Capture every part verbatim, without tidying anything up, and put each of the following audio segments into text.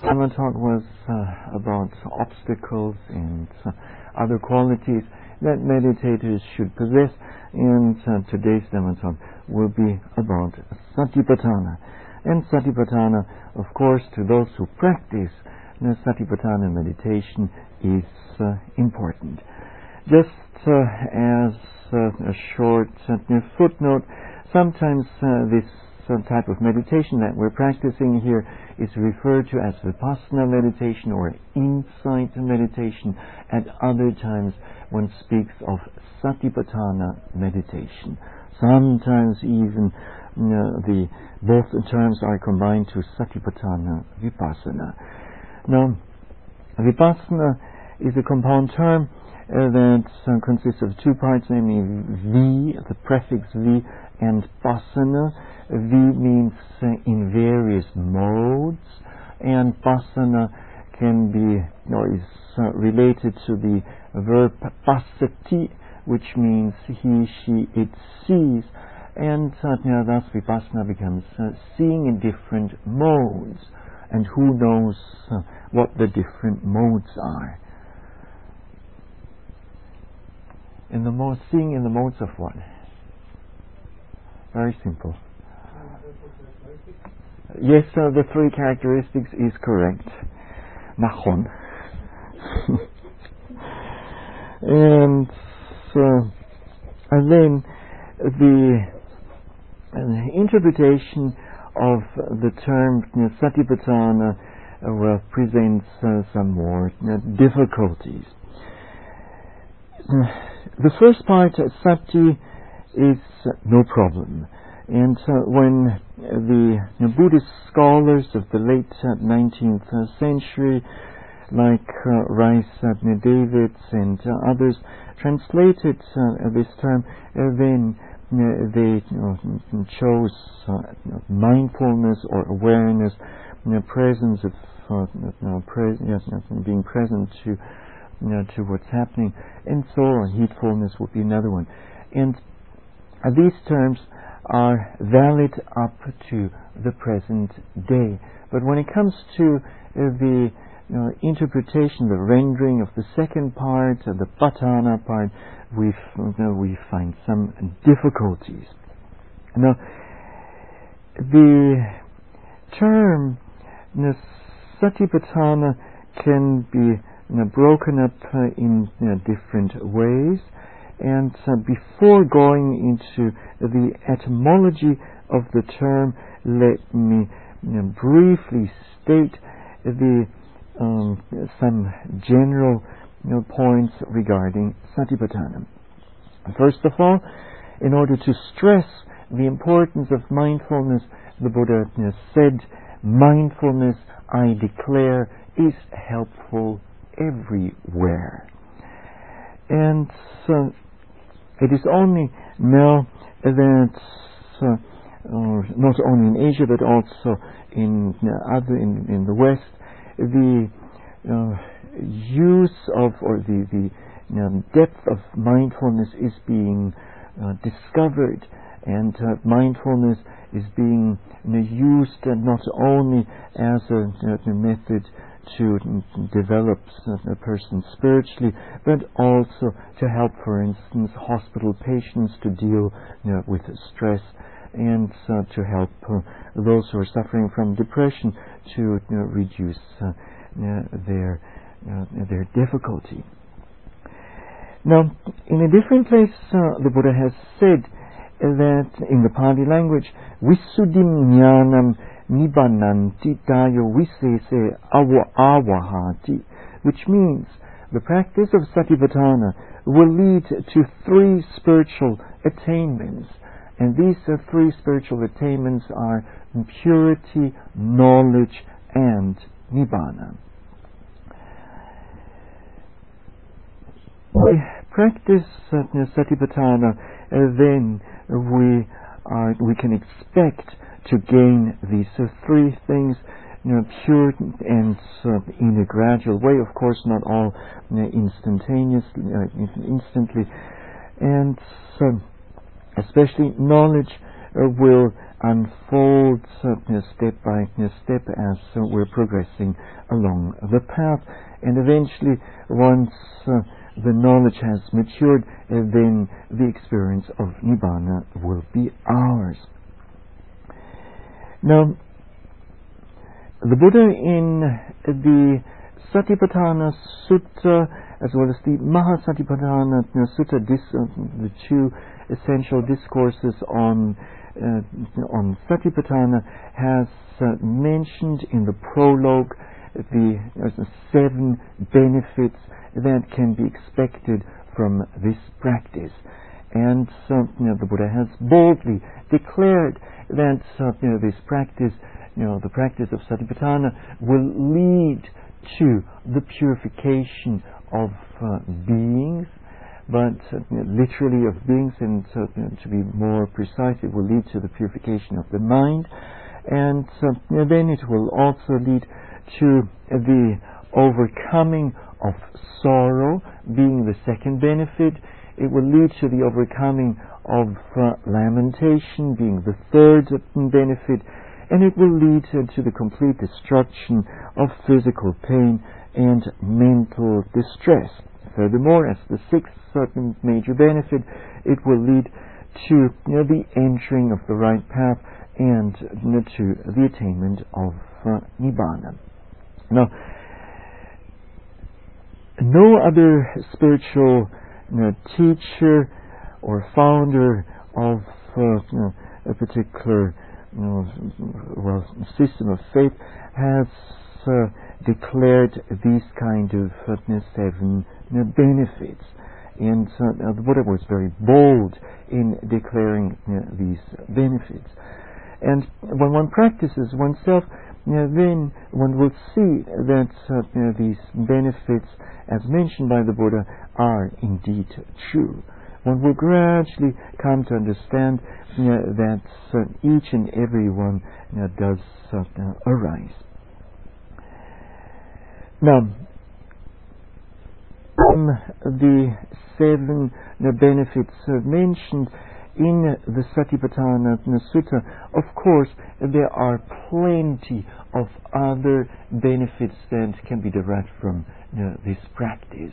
summer talk was uh, about obstacles and uh, other qualities that meditators should possess, and uh, today's Dhamma talk will be about Satipatthana. And Satipatthana, of course, to those who practice the Satipatthana meditation is uh, important. Just uh, as uh, a short uh, footnote, sometimes uh, this uh, type of meditation that we're practicing here is referred to as Vipassana meditation or insight meditation. At other times one speaks of Satipatthana meditation. Sometimes even you know, the both terms are combined to Satipatthana Vipassana. Now, Vipassana is a compound term uh, that uh, consists of two parts, namely V, the prefix V, and Passana. V means uh, in various modes, and Passana can be, or is uh, related to the verb passati, which means he, she, it sees, and uh, you know, thus Vipassana becomes uh, seeing in different modes, and who knows uh, what the different modes are. In the mode, seeing in the modes of what? Very simple. Yes, uh, the three characteristics is correct. Nachon. and uh, and then the uh, interpretation of the term you know, Satipatthana uh, well, presents uh, some more you know, difficulties. The first part, uh, Sati, is uh, no problem. And uh, when the you know, Buddhist scholars of the late uh, nineteenth uh, century, like uh, Rice uh, Davids and uh, others, translated uh, this term, uh, then uh, they you know, chose uh, you know, mindfulness or awareness, you know, presence of uh, you know, pre- yes, you know, being present to you know, to what's happening, and so on. Heedfulness would be another one, and uh, these terms are valid up to the present day. But when it comes to uh, the you know, interpretation, the rendering of the second part, uh, the Patthana part, we you know, we find some difficulties. Now, the term you know, Satipatthana can be you know, broken up uh, in you know, different ways. And uh, before going into the etymology of the term, let me you know, briefly state the um, some general you know, points regarding Satipatthana. First of all, in order to stress the importance of mindfulness, the Buddha you know, said, mindfulness, I declare, is helpful everywhere. And so it is only now that uh, uh, not only in Asia but also in uh, other in, in the West, the uh, use of or the the you know, depth of mindfulness is being uh, discovered, and uh, mindfulness is being you know, used uh, not only as a, a method to develop a person spiritually, but also to help, for instance, hospital patients to deal you know, with stress, and uh, to help uh, those who are suffering from depression to you know, reduce uh, uh, their uh, their difficulty. Now, in a different place, uh, the Buddha has said that in the Pali language, Visuddhim Jnanam Nibbānanti Dayo Visese Awahati, which means the practice of Satipatthana will lead to three spiritual attainments, and these uh, three spiritual attainments are purity, knowledge, and Nibbana. We practice uh, Satipatthana, uh, then we are we can expect to gain these uh, three things, you know, pure and uh, in a gradual way. Of course, not all you know, instantaneously, uh, instantly, and so especially knowledge uh, will unfolds uh, you know, step by you know, step as uh, we're progressing along the path. And eventually, once uh, the knowledge has matured, uh, then the experience of Nibbana will be ours. Now, the Buddha in the Satipatthana Sutta, as well as the Mahasatipatthana Sutta, dis, uh, the two essential discourses on uh, on Satipatthana, has uh, mentioned in the prologue the uh, seven benefits that can be expected from this practice. And uh, you know, the Buddha has boldly declared that uh, you know, this practice, you know, the practice of Satipatthana, will lead to the purification of uh, beings, but uh, you know, literally of beings, and uh, you know, to be more precise, it will lead to the purification of the mind, and uh, you know, then it will also lead to the overcoming of sorrow, being the second benefit. It will lead to the overcoming of uh, lamentation, being the third benefit, and it will lead uh, to the complete destruction of physical pain and mental distress. Furthermore, as the sixth certain major benefit, it will lead to you know, the entering of the right path and you know, to the attainment of uh, Nibbana. Now, no other spiritual you know, teacher or founder of uh, you know, a particular you know, well, system of faith has uh, declared these kind of uh, you know, seven you know, benefits. And uh, the Buddha was very bold in declaring you know, these benefits. And when one practices oneself, you know, then one will see that uh, you know, these benefits, as mentioned by the Buddha, are indeed true. One will gradually come to understand you know, that uh, each and every one you know, does uh, arise. Now, um, the seven you know, benefits uh, mentioned in the Satipatthana Sutta, of course, there are plenty of other benefits that can be derived from you know, this practice.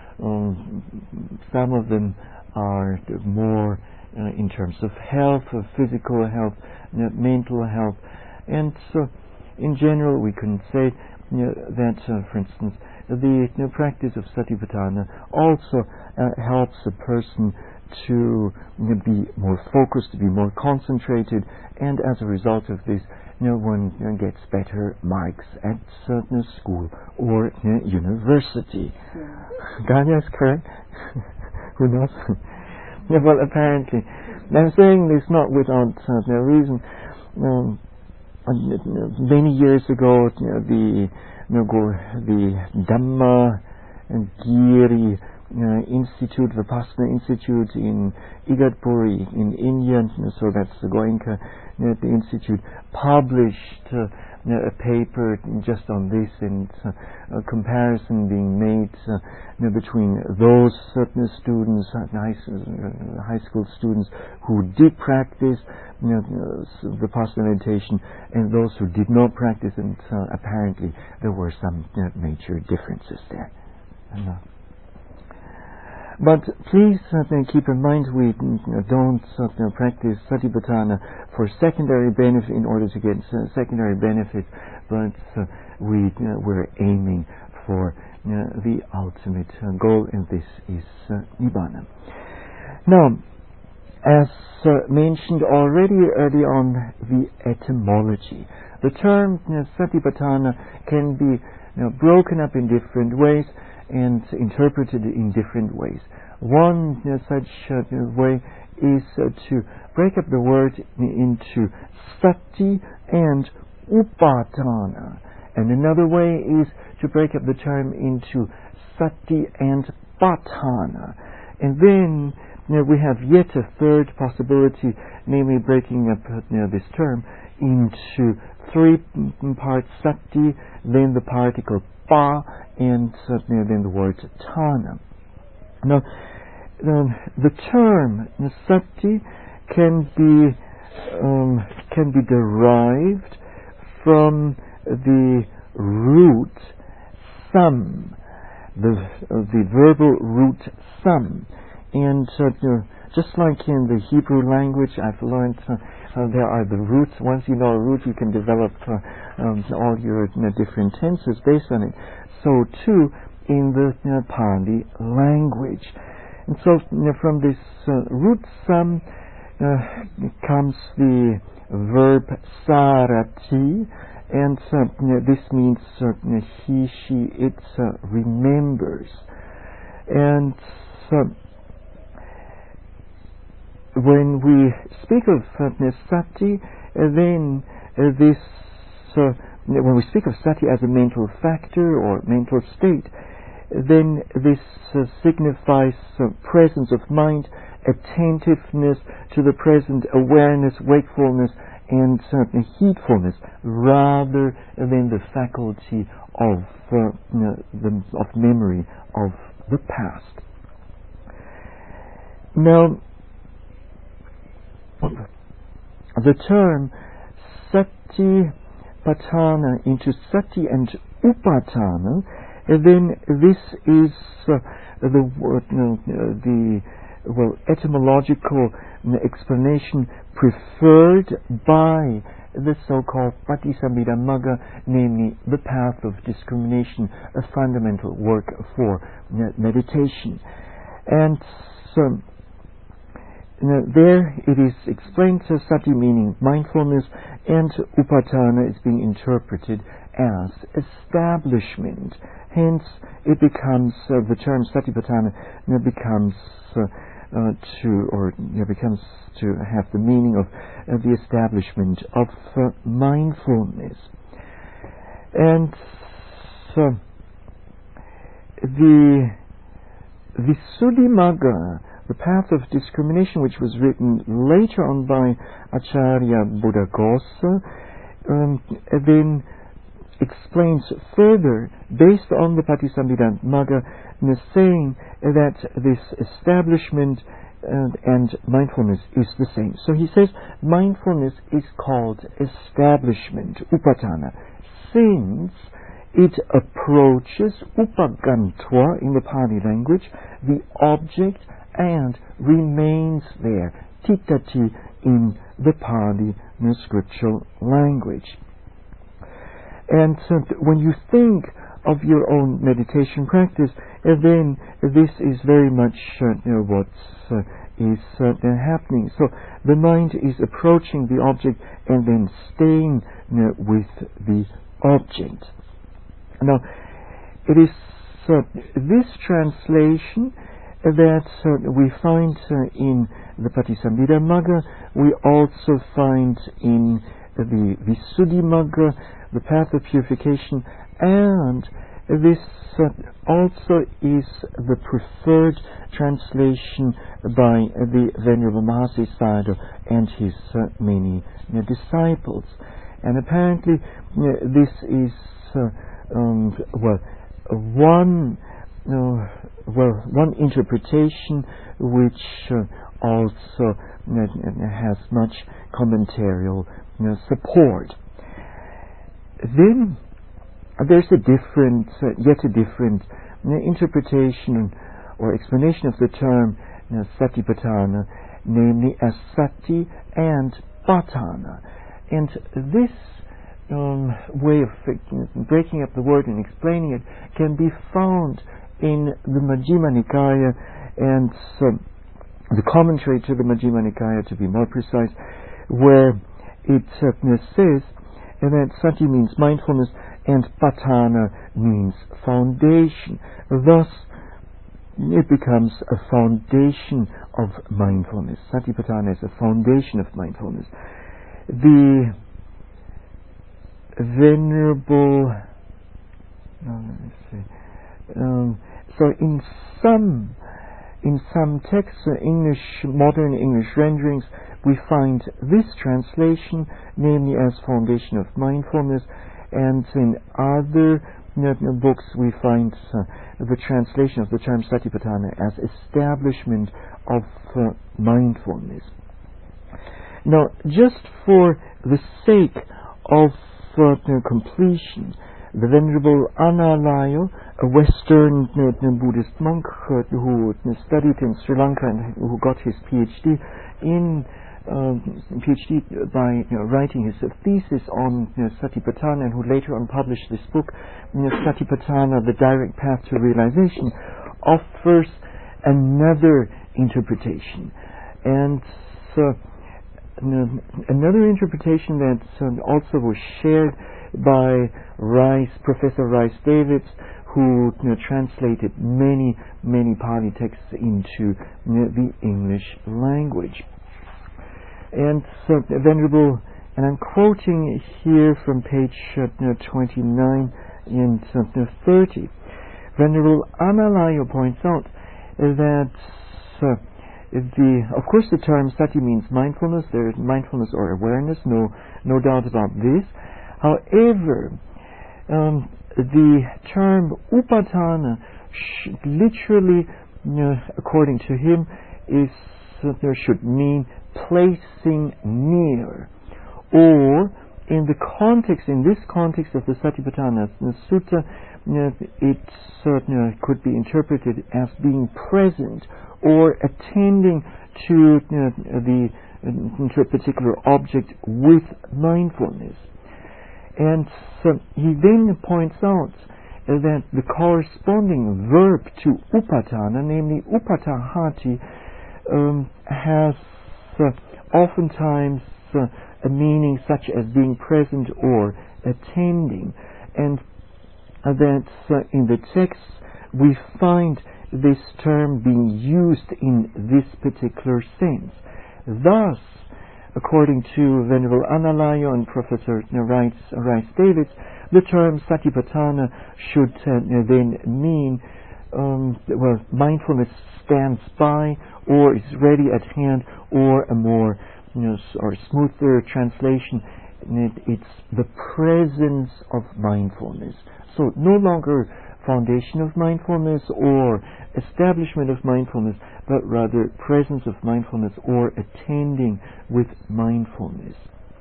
Um, some of them are more uh, in terms of health, of physical health, you know, mental health, and so in general we can say you know, that, uh, for instance, the you know, practice of Satipatthana also uh, helps a person to you know, be more focused, to be more concentrated, and as a result of this, you know, one you know, gets better marks at certain school or you know, university. Yeah. Ganya is correct. Who knows? Yeah, well, apparently, I'm saying this not without uh, no reason. Um, many years ago, you know, the you know, the Dhamma Giri Uh, Institute, Vipassana Institute in Igatpuri in India, so that's the Goenka uh, the Institute, published uh, a paper just on this, and uh, a comparison being made uh, you know, between those certain students, high, uh, high school students who did practice you know, Vipassana meditation, and those who did not practice, and uh, apparently there were some you know, major differences there. And, uh, But please uh, keep in mind, we uh, don't uh, practice Satipatthana for secondary benefit in order to get uh, secondary benefits, but uh, we uh, we're aiming for uh, the ultimate uh, goal, and this is uh, Nibbana. Now, as uh, mentioned already early on, the etymology. The term you know, Satipatthana can be you know, broken up in different ways and interpreted in different ways. One you know, such uh, way is uh, to break up the word into sati and upadana, and another way is to break up the term into sati and patthana. And then you know, we have yet a third possibility, namely breaking up you know, this term into three parts: sati, then the particle pa, and uh, then the word thana. Now, um, the term sati can be um, can be derived from the root sam, the uh, the verbal root sam, and uh, you know, just like in the Hebrew language, I've learned uh, uh, there are the roots. Once you know a root, you can develop uh, um, all your you know, different tenses based on it. So too in the you know, Pali language, and so you know, from this uh, root sam uh, comes the verb sarati, and uh, you know, this means uh, you know, he, she, it uh, remembers, and uh, when we speak of uh, sati, uh, then uh, this, uh, when we speak of sati as a mental factor or mental state, then this uh, signifies uh, presence of mind, attentiveness to the present, awareness, wakefulness, and uh, heedfulness, rather than the faculty of uh, the, of memory of the past. Now, the term satipatthana into sati and upatthana, then this is uh, the word, you know, the well etymological explanation preferred by the so-called Patisambhidamagga, namely the path of discrimination, a fundamental work for meditation. And so, you know, there it is explained as sati meaning mindfulness, and upatthana is being interpreted as establishment. Hence, it becomes uh, the term satipatthana you know, becomes uh, uh, to or you know, becomes to have the meaning of uh, the establishment of uh, mindfulness. And so, the Visuddhimagga, the path of discrimination, which was written later on by Acharya Buddhaghosa, um, then explains further, based on the Patisambhidamagga, saying that this establishment uh, and mindfulness is the same. So he says mindfulness is called establishment, upatthana, since it approaches upagantva in the Pali language, the object, and remains there, titati in the Pali the scriptural language. And uh, when you think of your own meditation practice, uh, then this is very much uh, you know, what uh, is uh, happening. So the mind is approaching the object and then staying you know, with the object. Now, it is uh, this translation that uh, we find uh, in the Patisambhidamagga, we also find in the Visuddhimagga, the path of purification, and this uh, also is the preferred translation by the Venerable Mahasi Sayadaw and his uh, many uh, disciples. And apparently uh, this is uh, um, well one uh, well one interpretation which uh, also uh, has much commentarial uh, support. Then uh, there's a different, uh, yet a different uh, interpretation or explanation of the term uh, satipatthana, namely as sati and patthana. And this um, way of uh, breaking up the word and explaining it can be found in the Majjhima Nikaya and uh, the commentary to the Majjhima Nikaya, to be more precise, where it uh, says that sati means mindfulness and patthana means foundation. Thus, it becomes a foundation of mindfulness. Satipatthana is a foundation of mindfulness. The Venerable, oh, let me see. Um, so in some in some texts, uh, English modern English renderings, we find this translation, namely as foundation of mindfulness, and in other you know, books we find uh, the translation of the term satipatthana as establishment of uh, mindfulness. Now, just for the sake of uh, completion, the Venerable Analayo, a Western uh, Buddhist monk uh, who studied in Sri Lanka and who got his PhD in uh, PhD by you know, writing his thesis on you know, Satipatthana, and who later on published this book, you know, Satipatthana, The Direct Path to Realization, offers another interpretation. And so, another interpretation that uh, also was shared by Rice, Professor Rice Davids, who you know, translated many, many Pali texts into you know, the English language. And so, Venerable, and I'm quoting here from page uh, you know, twenty-nine and uh, thirty, Venerable Analayo points out that uh, the, of course, the term sati means mindfulness. There is mindfulness or awareness, no, no doubt about this. However, um, the term upatana sh- literally, you know, according to him, is uh, there should mean placing near, or in the context, in this context of the Satipatthana Sutta, you know, it uh, you know, could be interpreted as being present or attending to you know, the to a particular object with mindfulness. And so he then points out uh, that the corresponding verb to upatana, namely upatahati, um, has uh, oftentimes uh, a meaning such as being present or attending, and uh, that uh, in the text we find this term being used in this particular sense. Thus, according to Venerable Analayo and Professor Rice, Rice Davids, the term Satipatthana should uh, then mean um, well, mindfulness stands by, or is ready at hand, or a more you know, or smoother translation, it's the presence of mindfulness. So no longer foundation of mindfulness or establishment of mindfulness, but rather presence of mindfulness or attending with mindfulness.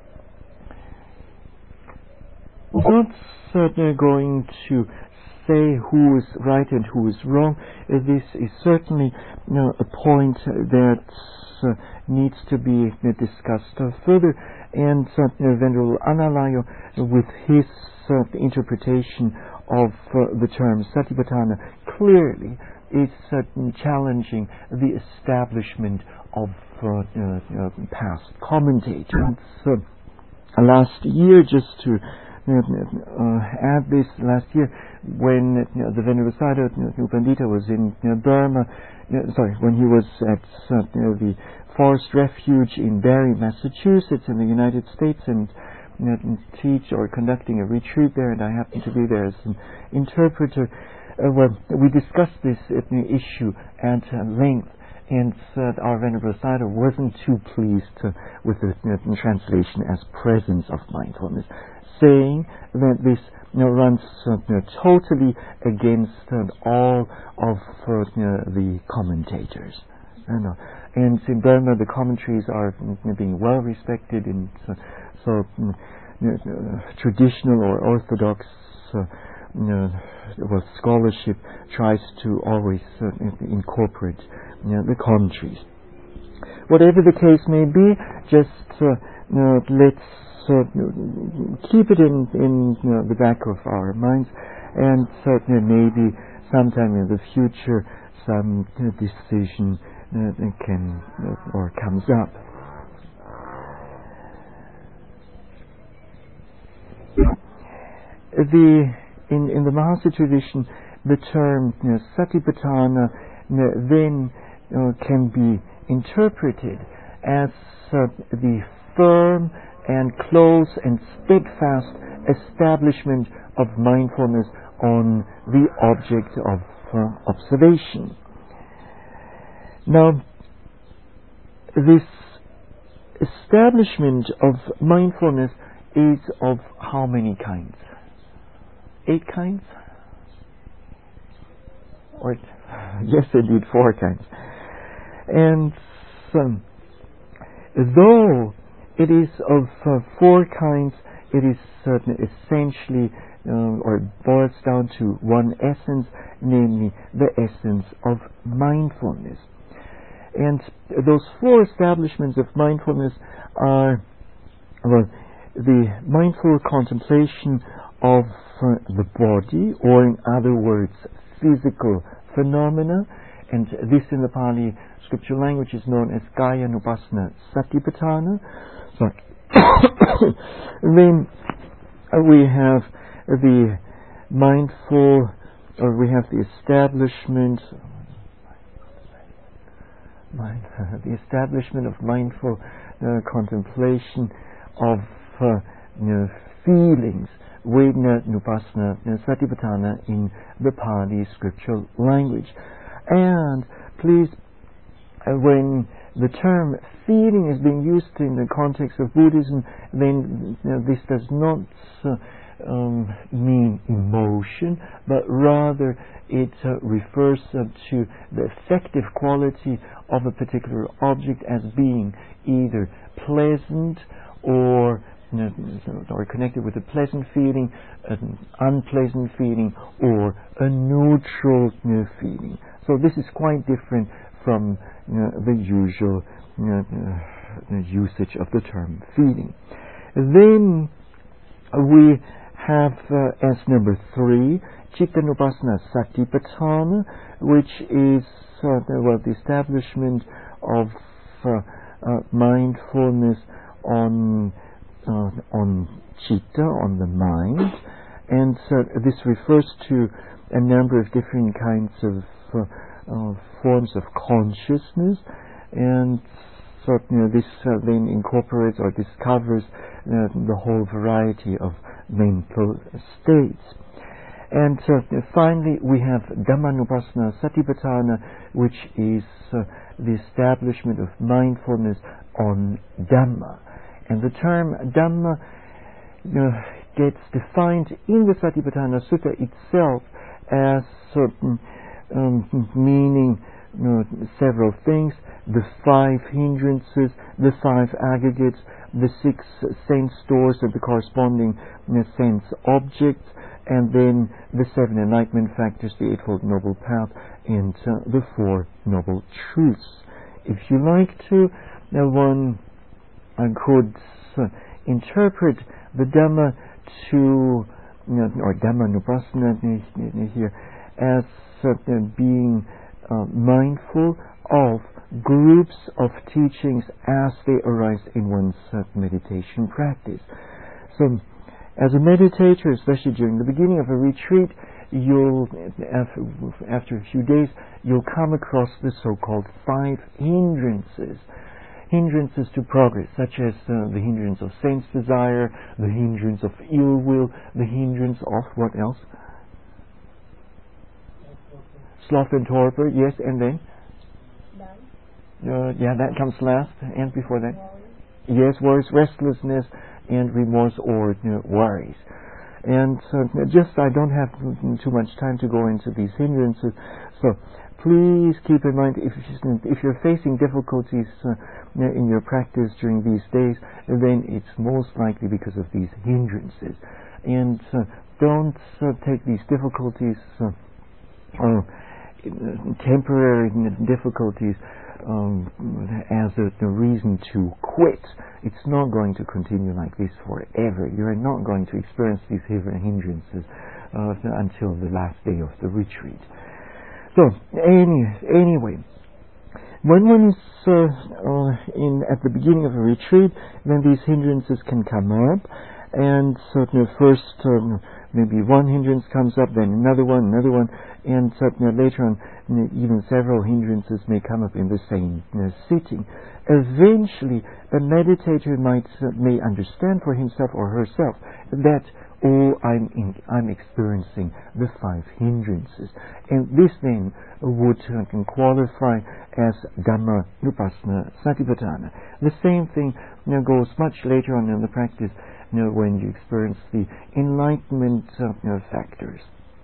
I'm not certainly going to say who is right and who is wrong. Uh, this is certainly you know, a point that uh, needs to be uh, discussed uh, further, and uh, Venerable Analayo, with his uh, interpretation of uh, the term Satipatthana, clearly is uh, challenging the establishment of uh, uh, uh, past commentators. Uh, last year, just to uh, uh, add this, last year when uh, the Venerable Sayadaw uh, U Pandita was in uh, Burma, uh, sorry, when he was at uh, uh, the Forest Refuge in Barre, Massachusetts, in the United States, and you know, teach or conducting a retreat there, and I happened to be there as an interpreter. Uh, well, we discussed this uh, issue at uh, length, and uh, our Venerable Sayadaw wasn't too pleased uh, with the uh, translation as presence of mindfulness, saying that this you know, runs uh, you know, totally against uh, all of uh, you know, the commentators. You know. And in Burma, the commentaries are you know, being well respected, and uh, so you know, uh, traditional or orthodox uh, you know, well, scholarship tries to always uh, incorporate you know, the commentaries. Whatever the case may be, just uh, you know, let's uh, keep it in, in you know, the back of our minds, and certainly maybe sometime in the future some you know, decision uh, can uh, or comes up. The in in the Mahasi tradition, the term you know, Satipatthana you know, then uh, can be interpreted as uh, the firm and close and steadfast establishment of mindfulness on the object of uh, observation. Now, this establishment of mindfulness is of how many kinds? Eight kinds? Or yes, indeed, four kinds. And um, though it is of uh, four kinds. It is uh, essentially, uh, or boils down to one essence, namely the essence of mindfulness. And those four establishments of mindfulness are, well, the mindful contemplation of uh, the body, or in other words, physical phenomena, and this in the Pali scripture language is known as Kaya Nupassana Satipatthana. So, then uh, we have the mindful, or we have the establishment, mind, the establishment of mindful uh, contemplation of uh, you know, feelings, Vedana Nupassana Satipatthana in the Pali scriptural language. And please, uh, when the term feeling is being used in the context of Buddhism, then you know, this does not uh, um, mean emotion, but rather it uh, refers uh, to the affective quality of a particular object as being either pleasant or you know, or connected with a pleasant feeling, an unpleasant feeling, or a neutral you know, feeling. So this is quite different from you know, the usual you know, uh, usage of the term feeling. Then we have uh, as number three, Chittanupassana Satipatthana, which is uh, the, well, the establishment of uh, uh, mindfulness on uh, on chitta, on the mind, and uh, this refers to a number of different kinds of uh, uh, forms of consciousness, and so you know, this uh, then incorporates or discovers uh, the whole variety of mental states. And uh, finally, we have Dhammanupassana Satipatthana, which is uh, the establishment of mindfulness on Dhamma. And the term Dhamma you know, gets defined in the Satipatthana Sutta itself as certain um, meaning you know, several things: the five hindrances, the five aggregates, the six sense doors and the corresponding you know, sense objects, and then the seven enlightenment factors, the Eightfold Noble Path, and uh, the Four Noble Truths. If you like to, uh, one uh, could uh, interpret the Dhamma to, you know, or Dhammanupassana here, as uh, being uh, mindful of groups of teachings as they arise in one's uh, meditation practice. So, as a meditator, especially during the beginning of a retreat, you'll, after, after a few days, you'll come across the so-called five hindrances. Hindrances to progress, such as uh, the hindrance of sense desire, the hindrance of ill will, the hindrance of what else? Sloth and torpor, yes, and then? Uh, yeah, that comes last, and before that? Yes, worries, restlessness, and remorse or you know, worries. And uh, just, I don't have too much time to go into these hindrances, so please keep in mind, if, if you're facing difficulties uh, in your practice during these days, then it's most likely because of these hindrances. And uh, don't uh, take these difficulties, uh, uh, temporary difficulties, Um, as a, a reason to quit. It's not going to continue like this forever. You're not going to experience these hindrances uh, until the last day of the retreat. So, any, anyway, when one is uh, uh, in at the beginning of a retreat, then these hindrances can come up, and so you know, first um, maybe one hindrance comes up, then another one, another one, and so, you know, later on you know, even several hindrances may come up in the same you know, sitting. Eventually, a meditator might uh, may understand for himself or herself that oh, I'm in, I'm experiencing the five hindrances, and this then would uh, can qualify as Dhammanupassana Satipatthana. The same thing you know, goes much later on in the practice. You know, when you experience the enlightenment uh, you know, factors.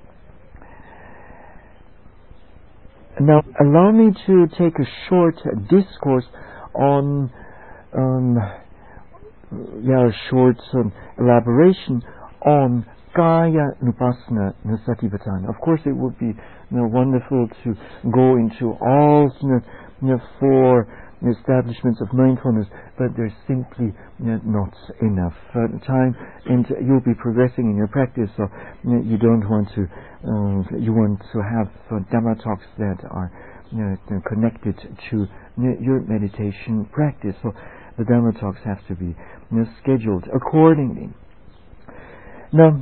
Now, allow me to take a short discourse on um, yeah, a short um, elaboration on Kaya Nupassana Satipatthana. Of course, it would be you know, wonderful to go into all you know, you know, four establishments of mindfulness, but there's simply you know, not enough uh, time, and you'll be progressing in your practice, so you, know, you don't want to. Uh, you want to have uh, Dhamma talks that are you know, connected to you know, your meditation practice. So the Dhamma talks have to be you know, scheduled accordingly. Now,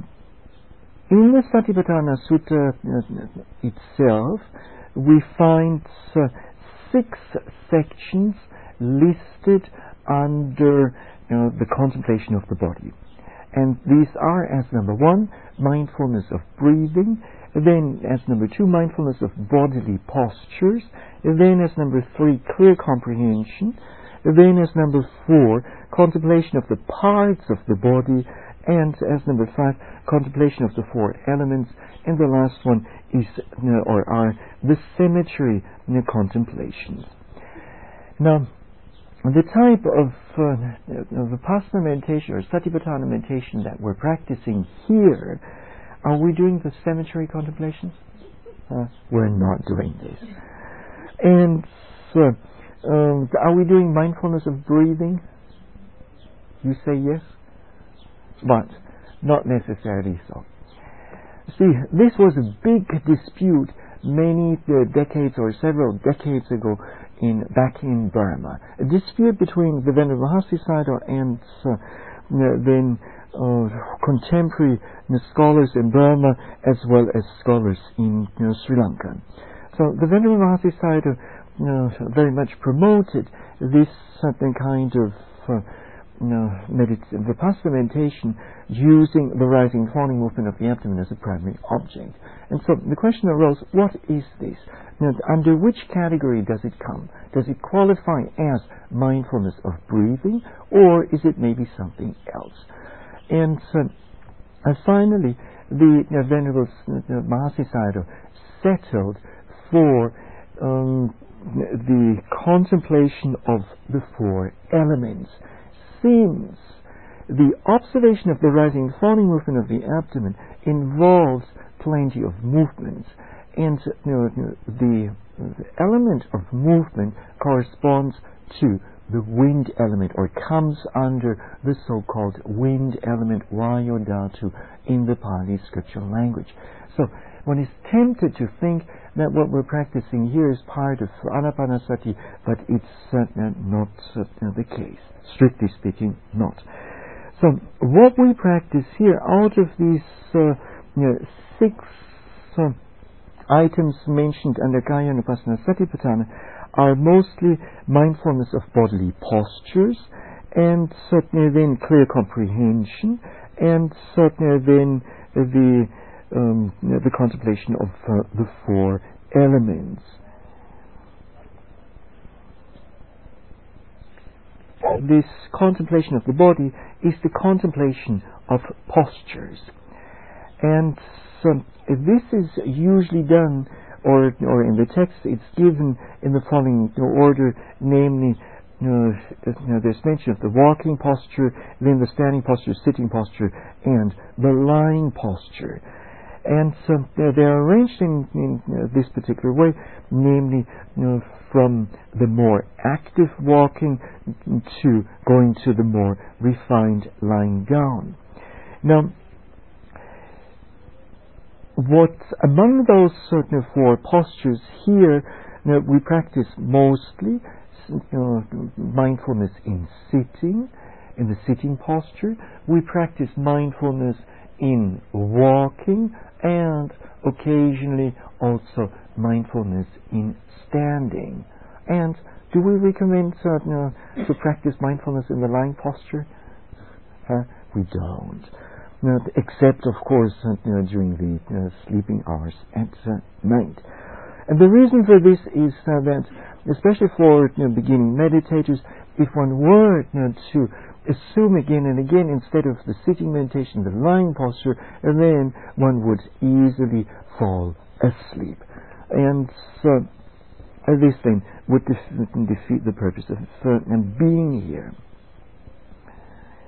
in the Satipatthana Sutta uh, itself, we find uh, six sections listed under you know, the contemplation of the body. And these are, as number one, mindfulness of breathing, then as number two, mindfulness of bodily postures, then as number three, clear comprehension, then as number four, contemplation of the parts of the body, and as number five, contemplation of the four elements, and the last one is you know, or are the symmetry you know, contemplations. Now, the type of uh, Vipassana meditation or Satipatthana meditation that we're practicing here, are we doing the symmetry contemplations? Uh, we're not doing this. And uh, um, are we doing mindfulness of breathing? You say yes, but not necessarily so. See, this was a big dispute many uh, decades or several decades ago in back in Burma. A dispute between the Venerable Mahasiddhata and uh, then uh, contemporary uh, scholars in Burma as well as scholars in you know, Sri Lanka. So the Venerable Mahasiddhata uh, very much promoted this certain kind of uh, No, medit- Vipassana meditation using the rising and falling movement of the abdomen as a primary object. And so the question arose, what is this? Now, under which category does it come? Does it qualify as mindfulness of breathing, or is it maybe something else? And uh, finally, the uh, Venerable uh, Mahasiddhata settled for um, the contemplation of the four elements. Since the observation of the rising and falling movement of the abdomen involves plenty of movements, and you know, the, the element of movement corresponds to the wind element, or comes under the so-called wind element, Vayu Dhatu, in the Pali scriptural language. So one is tempted to think that what we're practicing here is part of Anapanasati, but it's uh, not uh, the case. Strictly speaking, not. So what we practice here, out of these uh, you know, six uh, items mentioned under Kaya Nupassana Satipatthana, are mostly mindfulness of bodily postures, and certainly then clear comprehension, and certainly then the um, the contemplation of uh, the four elements. This contemplation of the body is the contemplation of postures, and so this is usually done, or or in the text it's given in the following order, namely, you know, you know, there's mention of the walking posture, then the standing posture, sitting posture, and the lying posture. And so uh, they are arranged in, in uh, this particular way, namely, you know, from the more active walking to going to the more refined lying down. Now, what among those certain four postures here, you know, we practice mostly you know, mindfulness in sitting, in the sitting posture. We practice mindfulness in walking, and occasionally also mindfulness in standing. And do we recommend uh, you know, to practice mindfulness in the lying posture? Uh, we don't. You know, except, of course, uh, you know, during the uh, sleeping hours at uh, night. And the reason for this is uh, that, especially for you know, beginning meditators, if one were you know, to assume again and again, instead of the sitting meditation, the lying posture, and then one would easily fall asleep. And so uh, this then would def- defeat the purpose of uh, being here.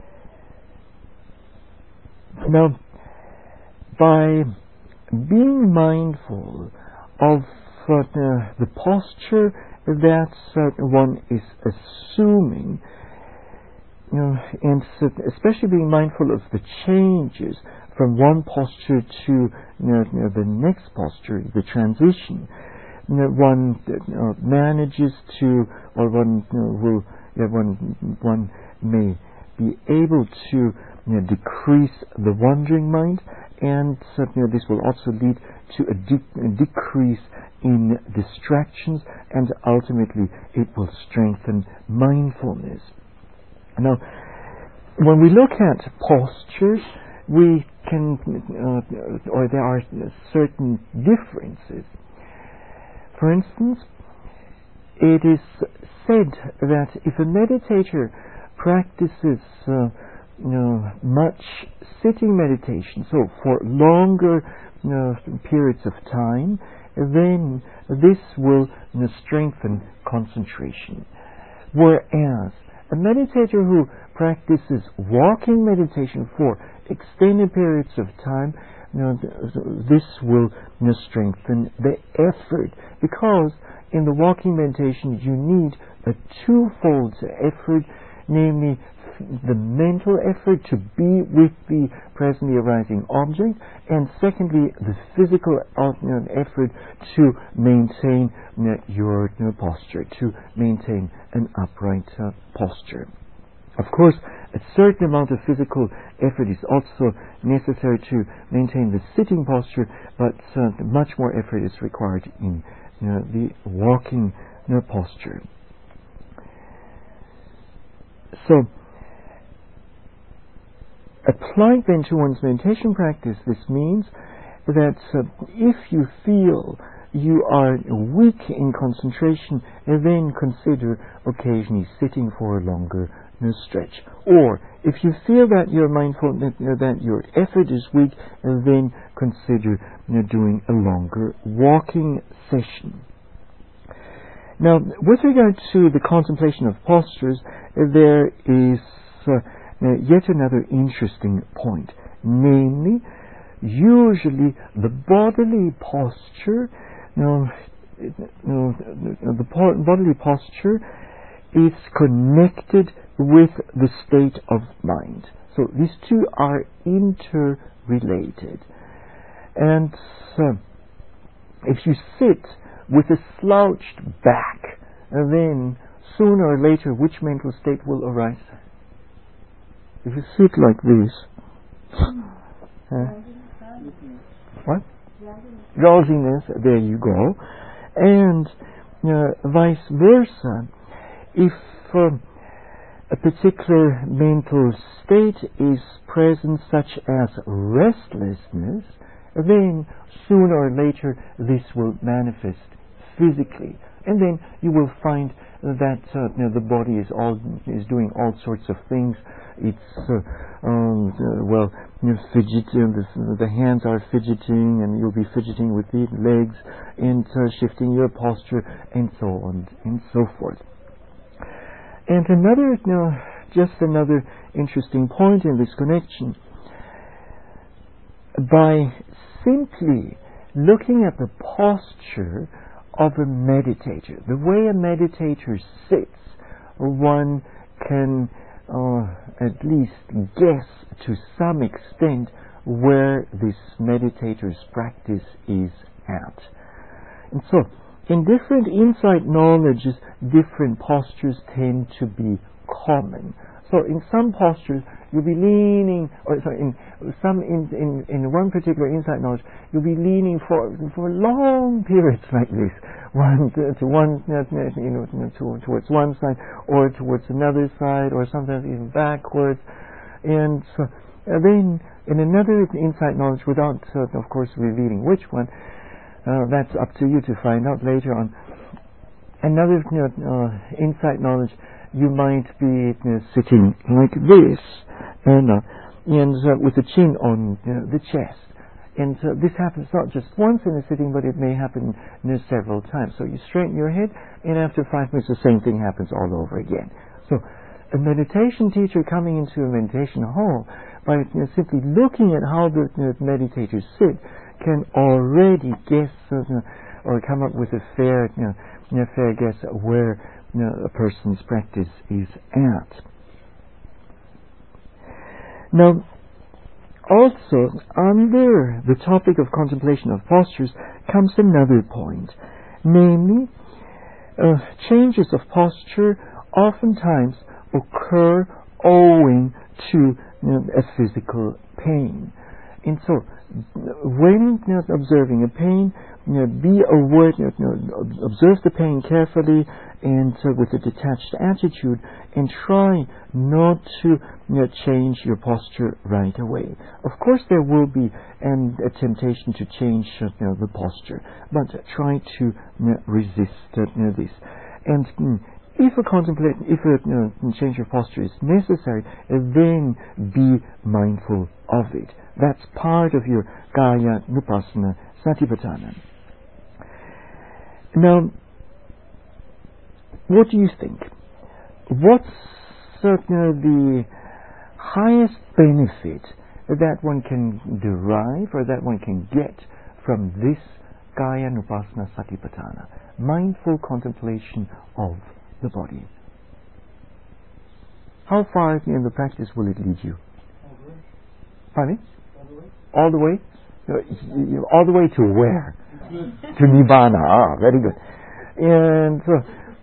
Now, by being mindful of uh, the posture that uh, one is assuming, you know, and especially being mindful of the changes from one posture to you know, you know, the next posture, the transition, you know, one uh, manages to, or one you know, will, you know, one one may be able to you know, decrease the wandering mind, and uh, you know, this will also lead to a, de- a decrease in distractions, and ultimately it will strengthen mindfulness. Now, when we look at postures, we can, uh, or there are certain differences. For instance, it is said that if a meditator practices uh, you know, much sitting meditation, so for longer you know, periods of time, then this will you know, strengthen concentration. Whereas a meditator who practices walking meditation for extended periods of time, you know, this will you know, strengthen the effort, because in the walking meditation you need a twofold effort, namely the mental effort to be with the presently arising object, and secondly the physical effort to maintain your posture, to maintain an upright uh, posture. Of course, a certain amount of physical effort is also necessary to maintain the sitting posture, but uh, much more effort is required in you know, the walking you know, posture. So, applied then to one's meditation practice, this means that uh, if you feel you are weak in concentration, then consider occasionally sitting for a longer you know, stretch. Or if you feel that you're mindful that, you know, that your effort is weak, then consider you know, doing a longer walking session. Now, with regard to the contemplation of postures, there is uh, yet another interesting point. Namely, usually the bodily posture, you know, you know, the bodily posture is connected with the state of mind. So these two are interrelated. And uh, if you sit with a slouched back, then sooner or later which mental state will arise? If you sit like this, uh, what? Drowsiness, there you go. And uh, vice versa. If um, a particular mental state is present, such as restlessness, then sooner or later this will manifest physically, and then you will find that uh, you know, the body is all is doing all sorts of things. It's uh, um, uh, well, you know, fidgeting. The, the hands are fidgeting, and you'll be fidgeting with the legs, and uh, shifting your posture, and so on and so forth. And another, you know, just another interesting point in this connection. By simply looking at the posture of a meditator, the way a meditator sits, one can uh, at least guess to some extent where this meditator's practice is at. And so, in different insight knowledges, different postures tend to be common. So in some postures, you'll be leaning, or sorry, in some in, in, in one particular insight knowledge, you'll be leaning for for long periods like this, one to, to one, you know, to, towards one side or towards another side, or sometimes even backwards, and so, and then in another insight knowledge, without uh, of course revealing which one, uh, that's up to you to find out later on. Another you know, uh, insight knowledge, you might be you know, sitting like this, and, uh, and uh, with the chin on you know, the chest. And uh, this happens not just once in a sitting, but it may happen you know, several times. So you straighten your head, and after five minutes the same thing happens all over again. So a meditation teacher coming into a meditation hall, by you know, simply looking at how the you know, meditators sit, can already guess uh, you know, or come up with a fair, you know, you know, fair guess at where you know, a person's practice is at. Now, also, under the topic of contemplation of postures comes another point, namely, uh, changes of posture oftentimes occur owing to you know, a physical pain. And so, when you know, observing a pain, you know, be aware, you know, observe the pain carefully and uh, with a detached attitude, and try not to you know, change your posture right away. Of course, there will be an, a temptation to change uh, you know, the posture, but try to you know, resist uh, you know, this. And mm, if a contemplate, if a you know, change of posture is necessary, then be mindful of it. That's part of your Kaya Nupassana Satipatthana. Now, what do you think? What's uh, you know, the highest benefit that one can derive or that one can get from this Kaya Nupassana Satipatthana, mindful contemplation of the body? How far in the practice will it lead you? Pardon me? All the way? All the way to where? To Nibbana. Ah, very good. And so,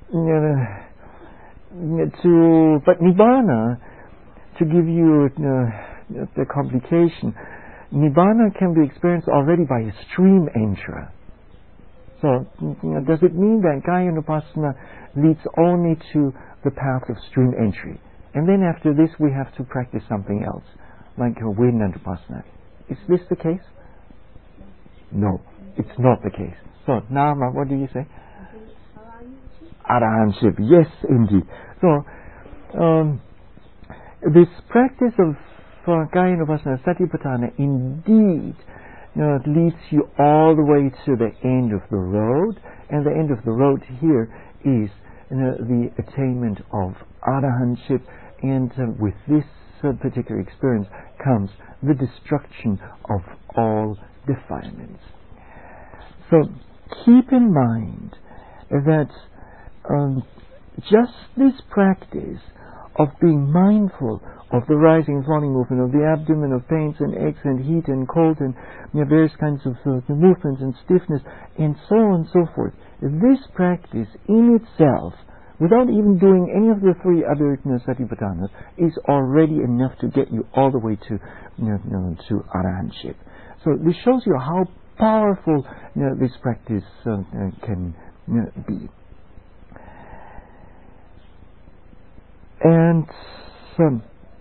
you know, to but Nibbana, to give you uh, the complication, Nibbana can be experienced already by a stream enterer. So, you know, does it mean that Kaya Nupassana leads only to the path of stream entry, and then after this we have to practice something else, like Vedana-Nupassana? Is this the case? No, it's not the case. So, Nama, what do you say? Arahanship. Yes, indeed. So, um, this practice of uh, Kaya Nupassana Satipatthana indeed you know, it leads you all the way to the end of the road, and the end of the road here is you know, the attainment of Arahantship, and uh, with this uh, particular experience comes the destruction of all defilements. So keep in mind that um, just this practice of being mindful of the rising and falling movement of the abdomen, of pains and aches and heat and cold and you know, various kinds of uh, movements and stiffness and so on and so forth, this practice in itself, without even doing any of the three other you know, Satipatthanas, is already enough to get you all the way to you know, you know, to Arahantship. So this shows you how powerful you know, this practice uh, uh, can you know, be. And um,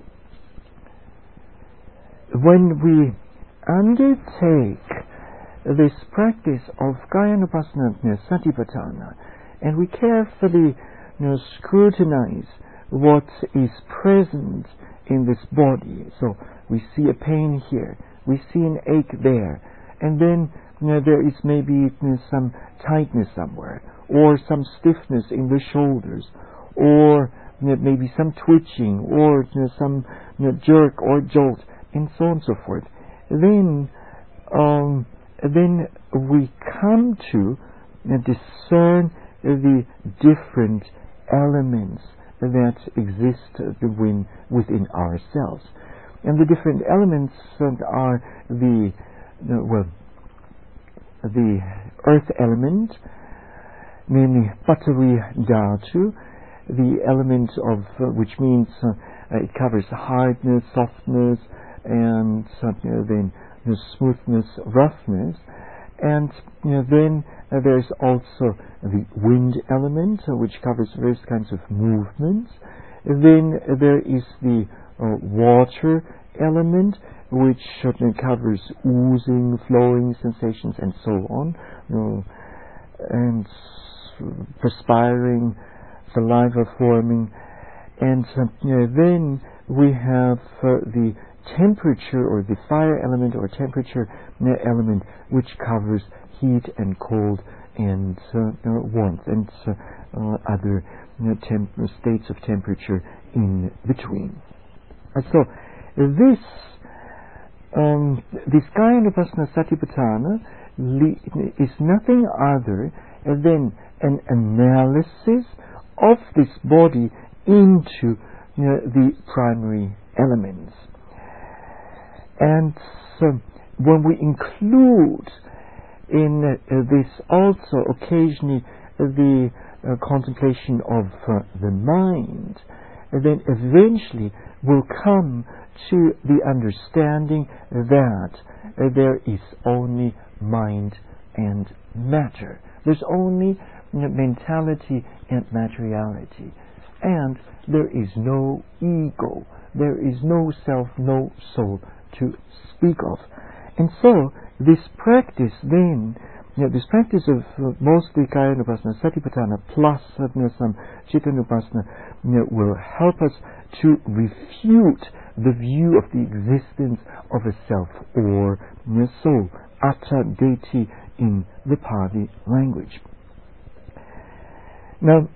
when we undertake this practice of Kaya Nupassana Satipatthana, and we carefully you know, scrutinize what is present in this body, so we see a pain here, we see an ache there, and then you know, there is maybe you know, some tightness somewhere, or some stiffness in the shoulders, or you know, maybe some twitching, or you know, some you know, jerk or jolt, and so on and so forth. Then, um, then we come to you know, discern the different elements that exist within, within ourselves. And the different elements are the, well, the earth element, namely Pathavi Dhatu, the element of, uh, which means uh, it covers hardness, softness, and uh, you know, then you know, smoothness, roughness. And you know, then uh, there's also the wind element, uh, which covers various kinds of movements. Then uh, there is the uh, water element, which uh, covers oozing, flowing sensations, and so on, you know, and uh, perspiring, saliva forming. And uh, you know, then we have uh, the temperature, or the fire element, or temperature element, which covers heat and cold and uh, warmth and uh, uh, other you know, temp- states of temperature in between. And so this um, this Kayanupasana Satipatthana is nothing other than an analysis of this body into you know, the primary elements. And so when we include in uh, this also occasionally uh, the uh, contemplation of uh, the mind, uh, then eventually we'll come to the understanding that uh, there is only mind and matter. There's only you know, mentality and materiality. And there is no ego. There is no self, no soul to speak of. And so, this practice then, you know, this practice of uh, mostly Kayanupasana Satipatthana plus uh, you know, some Chittanupasana you know, will help us to refute the view of the existence of a self or you know, soul, atta deity in the Pali language. Now,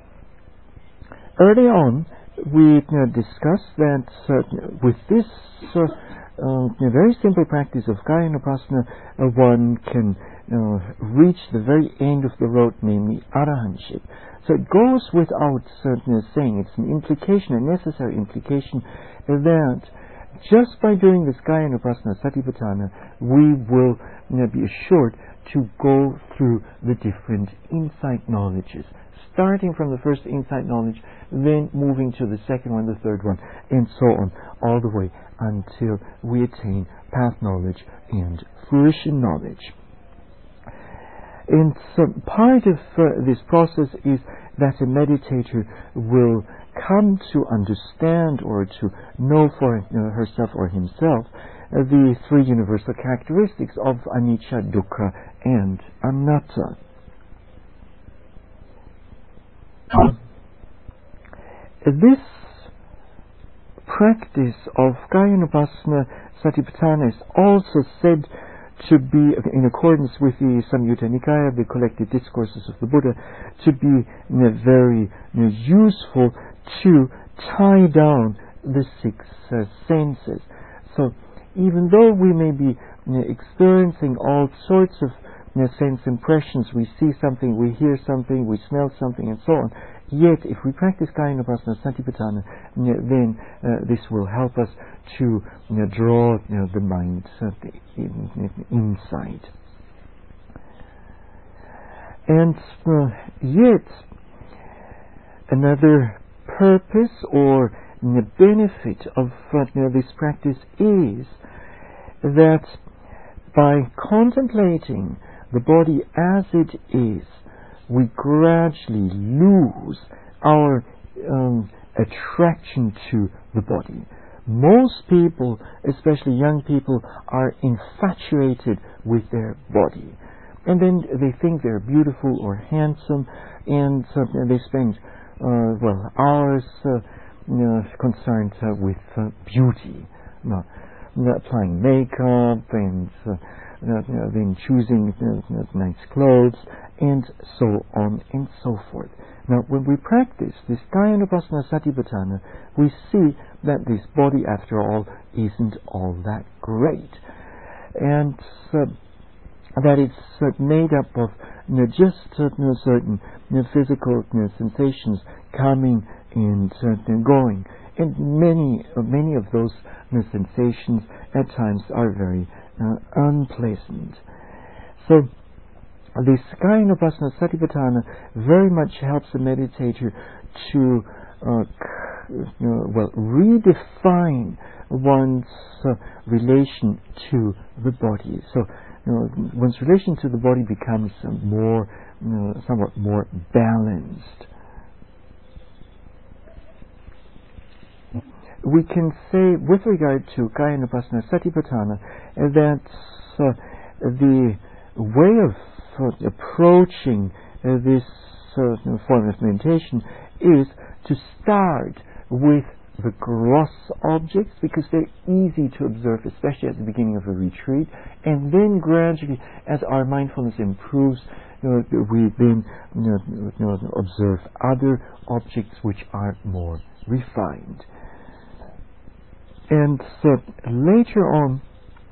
early on, we you know, discussed that uh, with this uh, uh, you know, very simple practice of Kayanupasana, uh, one can uh, reach the very end of the road, namely arahantship. So it goes without uh, you know, saying, it's an implication, a necessary implication, uh, that just by doing this Kayanupasana Satipatthana, we will you know, be assured to go through the different insight knowledges, starting from the first insight knowledge, then moving to the second one, the third one, and so on, all the way until we attain path knowledge and fruition knowledge. And so part of uh, this process is that a meditator will come to understand or to know for you know, herself or himself uh, the three universal characteristics of anicca, dukkha, and anatta. This practice of Kayanupasana Satipatthana is also said to be, in accordance with the Samyutta Nikaya, the collected discourses of the Buddha, to be you know, very you know, useful to tie down the six uh, senses. So even though we may be you know, experiencing all sorts of you know, sense impressions, we see something, we hear something, we smell something, and so on, yet if we practice Kayanupasana Satipatthana, you know, then uh, this will help us to you know, draw you know, the mind uh, in, in, inside. And uh, yet another purpose or you know, benefit of uh, you know, this practice is that by contemplating the body as it is, we gradually lose our um, attraction to the body. Most people, especially young people, are infatuated with their body. And then they think they're beautiful or handsome, and uh, they spend, uh, well, hours uh, you know, concerned uh, with uh, beauty. You know, applying makeup and uh, you know, then choosing you know, nice clothes, and so on and so forth. Now, when we practice this Kayanupasana Satipatthana, we see that this body, after all, isn't all that great, and uh, that it's uh, made up of you know, just uh, you know, certain you know, physical you know, sensations coming and uh, going, and many, uh, many of those you know, sensations at times are very uh, unpleasant. So, this Kayanupasana Satipatthana very much helps the meditator to uh, you know, well, redefine one's uh, relation to the body. So, you know, one's relation to the body becomes uh, more, you know, somewhat more balanced. We can say, with regard to Kayanupasana Satipatthana, that uh, the way of uh, approaching uh, this uh, form of meditation is to start with the gross objects, because they're easy to observe, especially at the beginning of a retreat, and then gradually, as our mindfulness improves, you know, we then you know, you know, observe other objects which are more refined. And so later on,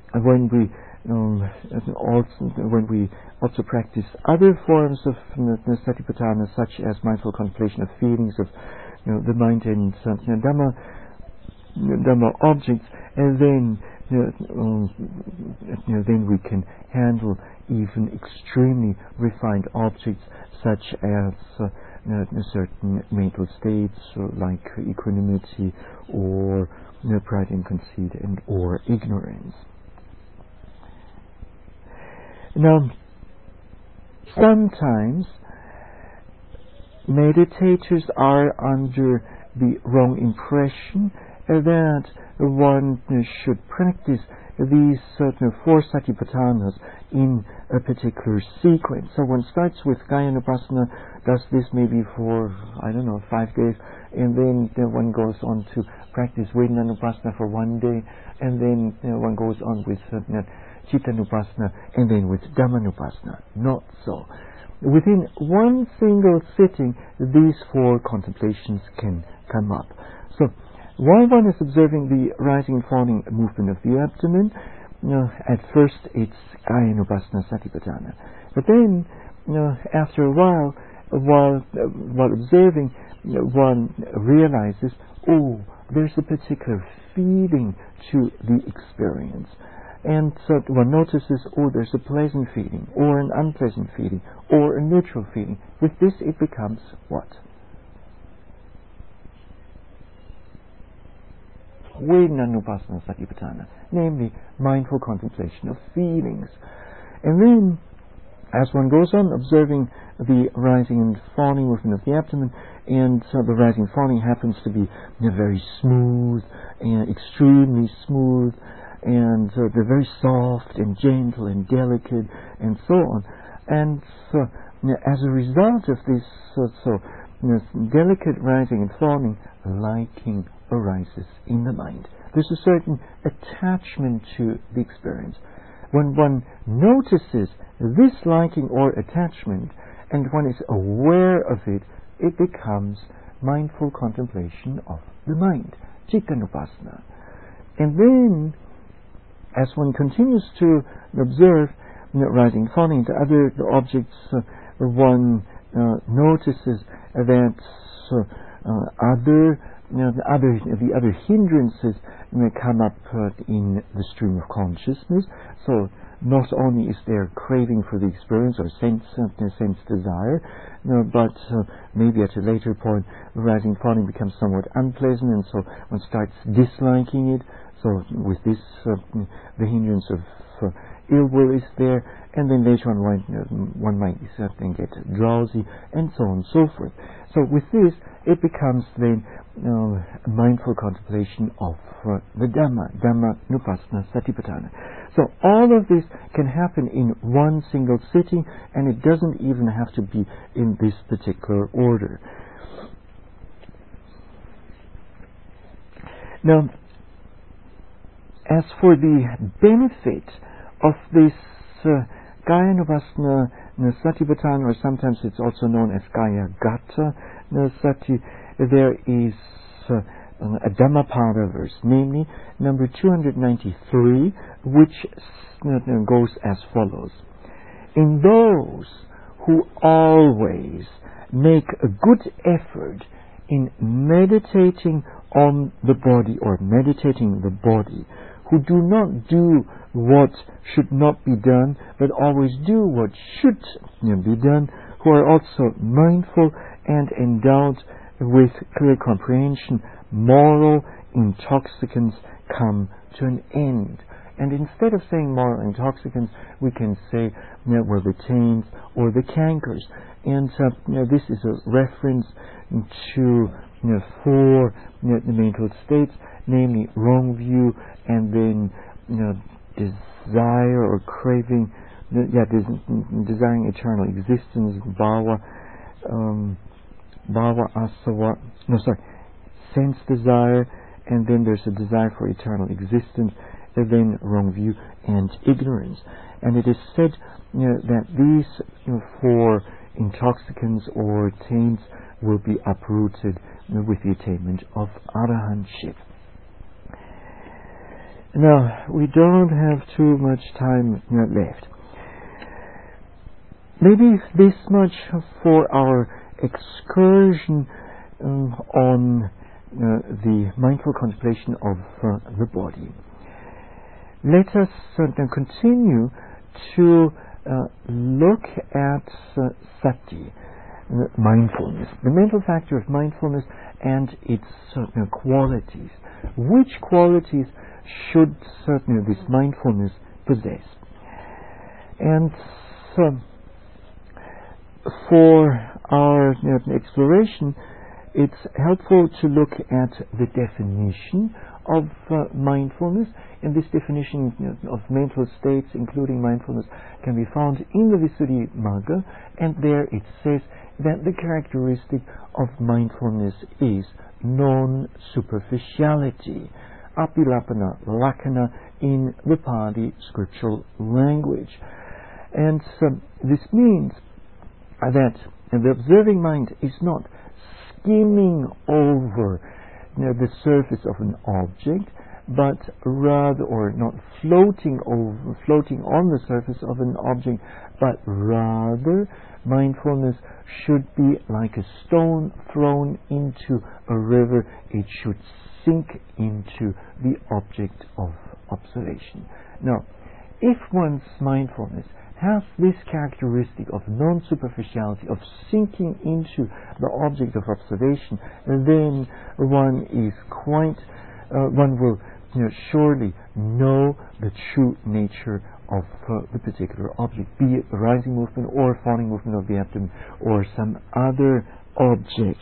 when we um, also when we also practice other forms of Satipatthana, such as mindful contemplation of feelings of you know, the mind and uh, you know, Dhamma, Dhamma objects, and then you know, um, you know, then we can handle even extremely refined objects, such as uh, you know, certain mental states uh, like equanimity or you know, pride and conceit, and or ignorance. Now, sometimes meditators are under the wrong impression that one should practice these certain four satipatthanas in a particular sequence. So one starts with Kayanupassana, does this maybe for, I don't know, five days, and then uh, one goes on to practice Vedanaupassana for one day, and then uh, one goes on with uh, Chittanupassana, and then with Dhammanupassana. Not so. Within one single sitting, these four contemplations can come up. So, while one is observing the rising and falling movement of the abdomen, you know, at first it's Kayanupassana Satipatthana. But then, you know, after a while, while uh, while observing, you know, one realizes, oh, there's a particular feeling to the experience. And so one notices, oh, there's a pleasant feeling, or an unpleasant feeling, or a neutral feeling. With this it becomes what? Vedanaupassana Satipatthana, namely mindful contemplation of feelings. And then, as one goes on observing the rising and falling movement of the abdomen, and so the rising and falling happens to be you know, very smooth, and extremely smooth, and uh, they're very soft and gentle and delicate, and so on. And so, you know, as a result of this, uh, so you know, delicate rising and falling, liking arises in the mind. There's a certain attachment to the experience. When one notices this liking or attachment, and one is aware of it, it becomes mindful contemplation of the mind, Chittanupassana. And then, as one continues to observe you know, rising and falling into other objects, uh, one uh, notices that uh, uh, other You know, the other the other hindrances may come up uh, in the stream of consciousness. So not only is there craving for the experience or sense uh, sense desire, you know, but uh, maybe at a later point, rising and falling becomes somewhat unpleasant, and so one starts disliking it. So with this, uh, the hindrance of uh, ill will is there, and then later on one, uh, one might uh, then get drowsy, and so on and so forth. So with this, it becomes then uh, mindful contemplation of uh, the Dhamma, Dhammanupassana Satipatthana. So all of this can happen in one single sitting, and it doesn't even have to be in this particular order. Now, as for the benefit of this uh, Kayanupassana Satipatthana, or sometimes it's also known as Kayagata Sati, there is uh, a Dhammapada verse, namely number two hundred ninety-three, which uh, goes as follows. In those who always make a good effort in meditating on the body or meditating the body, who do not do what should not be done, but always do what should you know, be done, who are also mindful and endowed with clear comprehension, moral intoxicants come to an end. And instead of saying moral intoxicants, we can say, you know, well, the taints or the cankers. And uh, you know, this is a reference to you know, four you know, the mental states, namely wrong view, and then you know, desire or craving, yeah, des- desiring eternal existence, bhava, um, bhava asava, no, sorry, sense desire, and then there's a desire for eternal existence, and then wrong view and ignorance. And it is said you know, that these you know, four intoxicants or taints will be uprooted you know, with the attainment of arahantship. Now, we don't have too much time left. Maybe this much for our excursion um, on uh, the mindful contemplation of uh, the body. Let us uh, then continue to uh, look at uh, sati, uh, mindfulness, the mental factor of mindfulness and its certain qualities. Which qualities should certainly this mindfulness possess? And so, for our you know, exploration, it's helpful to look at the definition of uh, mindfulness, and this definition you know, of mental states, including mindfulness, can be found in the Visuddhimagga, and there it says that the characteristic of mindfulness is non-superficiality, apilapana lakkhana in the Pali scriptural language. And um, this means that the observing mind is not skimming over you know, the surface of an object, but rather, or not floating over, floating on the surface of an object, but rather mindfulness should be like a stone thrown into a river. It should sink into the object of observation. Now, if one's mindfulness has this characteristic of non-superficiality, of sinking into the object of observation, then one is quite, uh, one will you know, surely know the true nature of uh, the particular object, be it the rising movement or falling movement of the abdomen or some other object.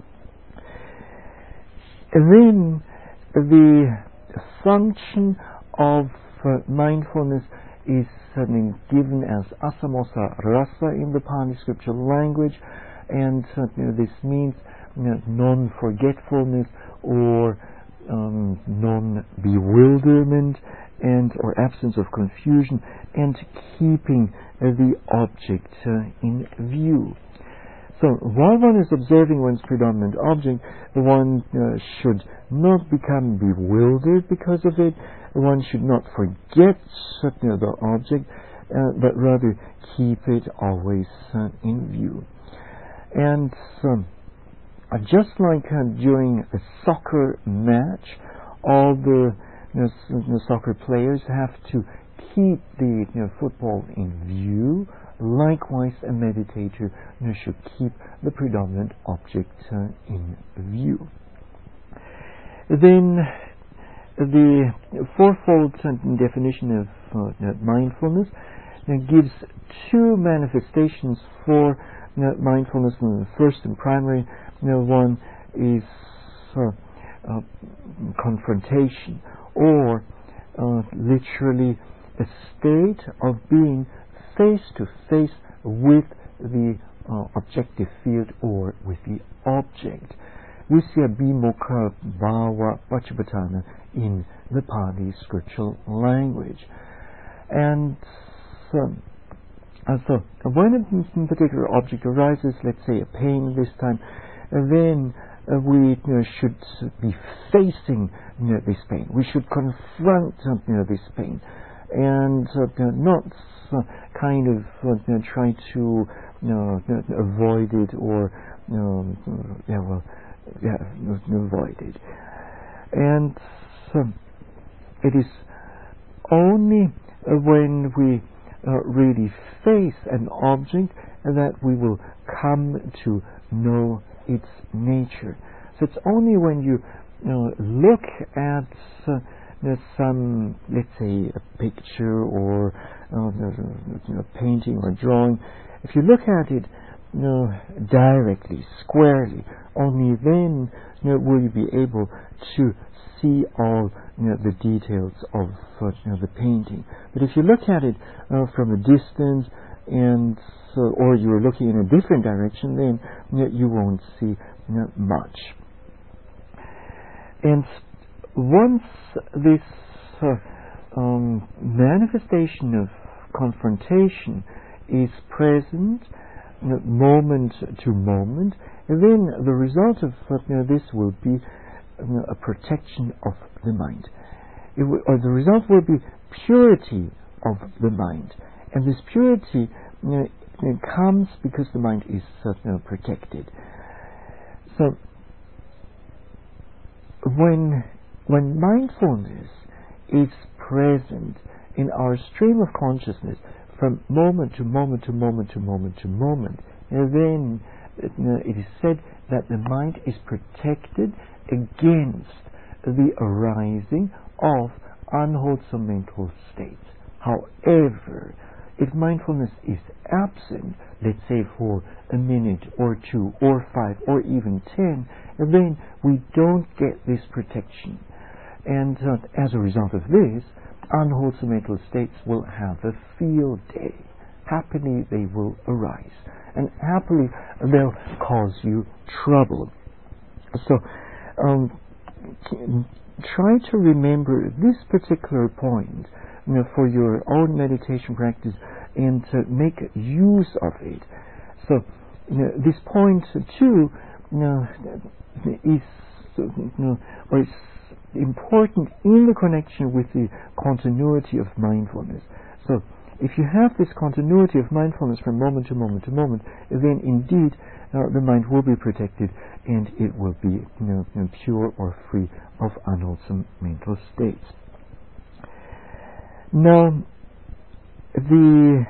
And then the function of uh, mindfulness is certainly given as asamosa rasa in the Pali scriptural language, and uh, you know, this means you know, non-forgetfulness or um, non-bewilderment and or absence of confusion, and keeping uh, the object uh, in view. So while one is observing one's predominant object, one uh, should not become bewildered because of it. One should not forget you know, the object, uh, but rather keep it always uh, in view. And um, uh, just like uh, during a soccer match, all the you know, the soccer players have to keep the you know, football in view. Likewise, a meditator you know, should keep the predominant object uh, in view. Then the fourfold definition of uh, mindfulness uh, gives two manifestations for uh, mindfulness. And the first and primary you know, one is uh, uh, confrontation, or uh, literally a state of being face to face with the uh, objective field or with the object. Visya bimukha bhava pachipatana in the Pali scriptural language. And so, uh, so when a particular object arises, let's say a pain this time, uh, then uh, we you know, should be facing you know, this pain. We should confront uh, you know, this pain, and uh, you know, not uh, kind of uh, you know, try to you know, avoid it or you know, yeah, well, yeah, avoid it. And so it is only uh, when we uh, really face an object that we will come to know its nature. So it's only when you, you know, look at uh, you know, some, let's say, a picture or uh, you know, painting or drawing, if you look at it you know, directly, squarely, only then you know, will you be able to see all you know, the details of uh, you know, the painting. But if you look at it uh, from a distance, and so, or you are looking in a different direction, then you, know, you won't see you know, much. And once this uh, um, manifestation of confrontation is present, you know, moment to moment, and then the result of you know, this will be you know, a protection of the mind. it will, or the result will be purity of the mind. And this purity you know, it comes because the mind is uh, you know, protected. So when when mindfulness is present in our stream of consciousness from moment to moment to moment to moment to moment, and then you know, it is said that the mind is protected against the arising of unwholesome mental states. However, if mindfulness is absent, let's say for a minute or two or five or even ten, then we don't get this protection. And uh, as a result of this, unwholesome mental states will have a field day. Happily they will arise, and happily they'll cause you trouble. So um, try to remember this particular point you know, for your own meditation practice, and to make use of it. So you know, this point too you know, is you know, or is important in the connection with the continuity of mindfulness. So if you have this continuity of mindfulness from moment to moment to moment, then indeed uh, the mind will be protected, and it will be you know, you know, pure or free of unwholesome mental states. Now, the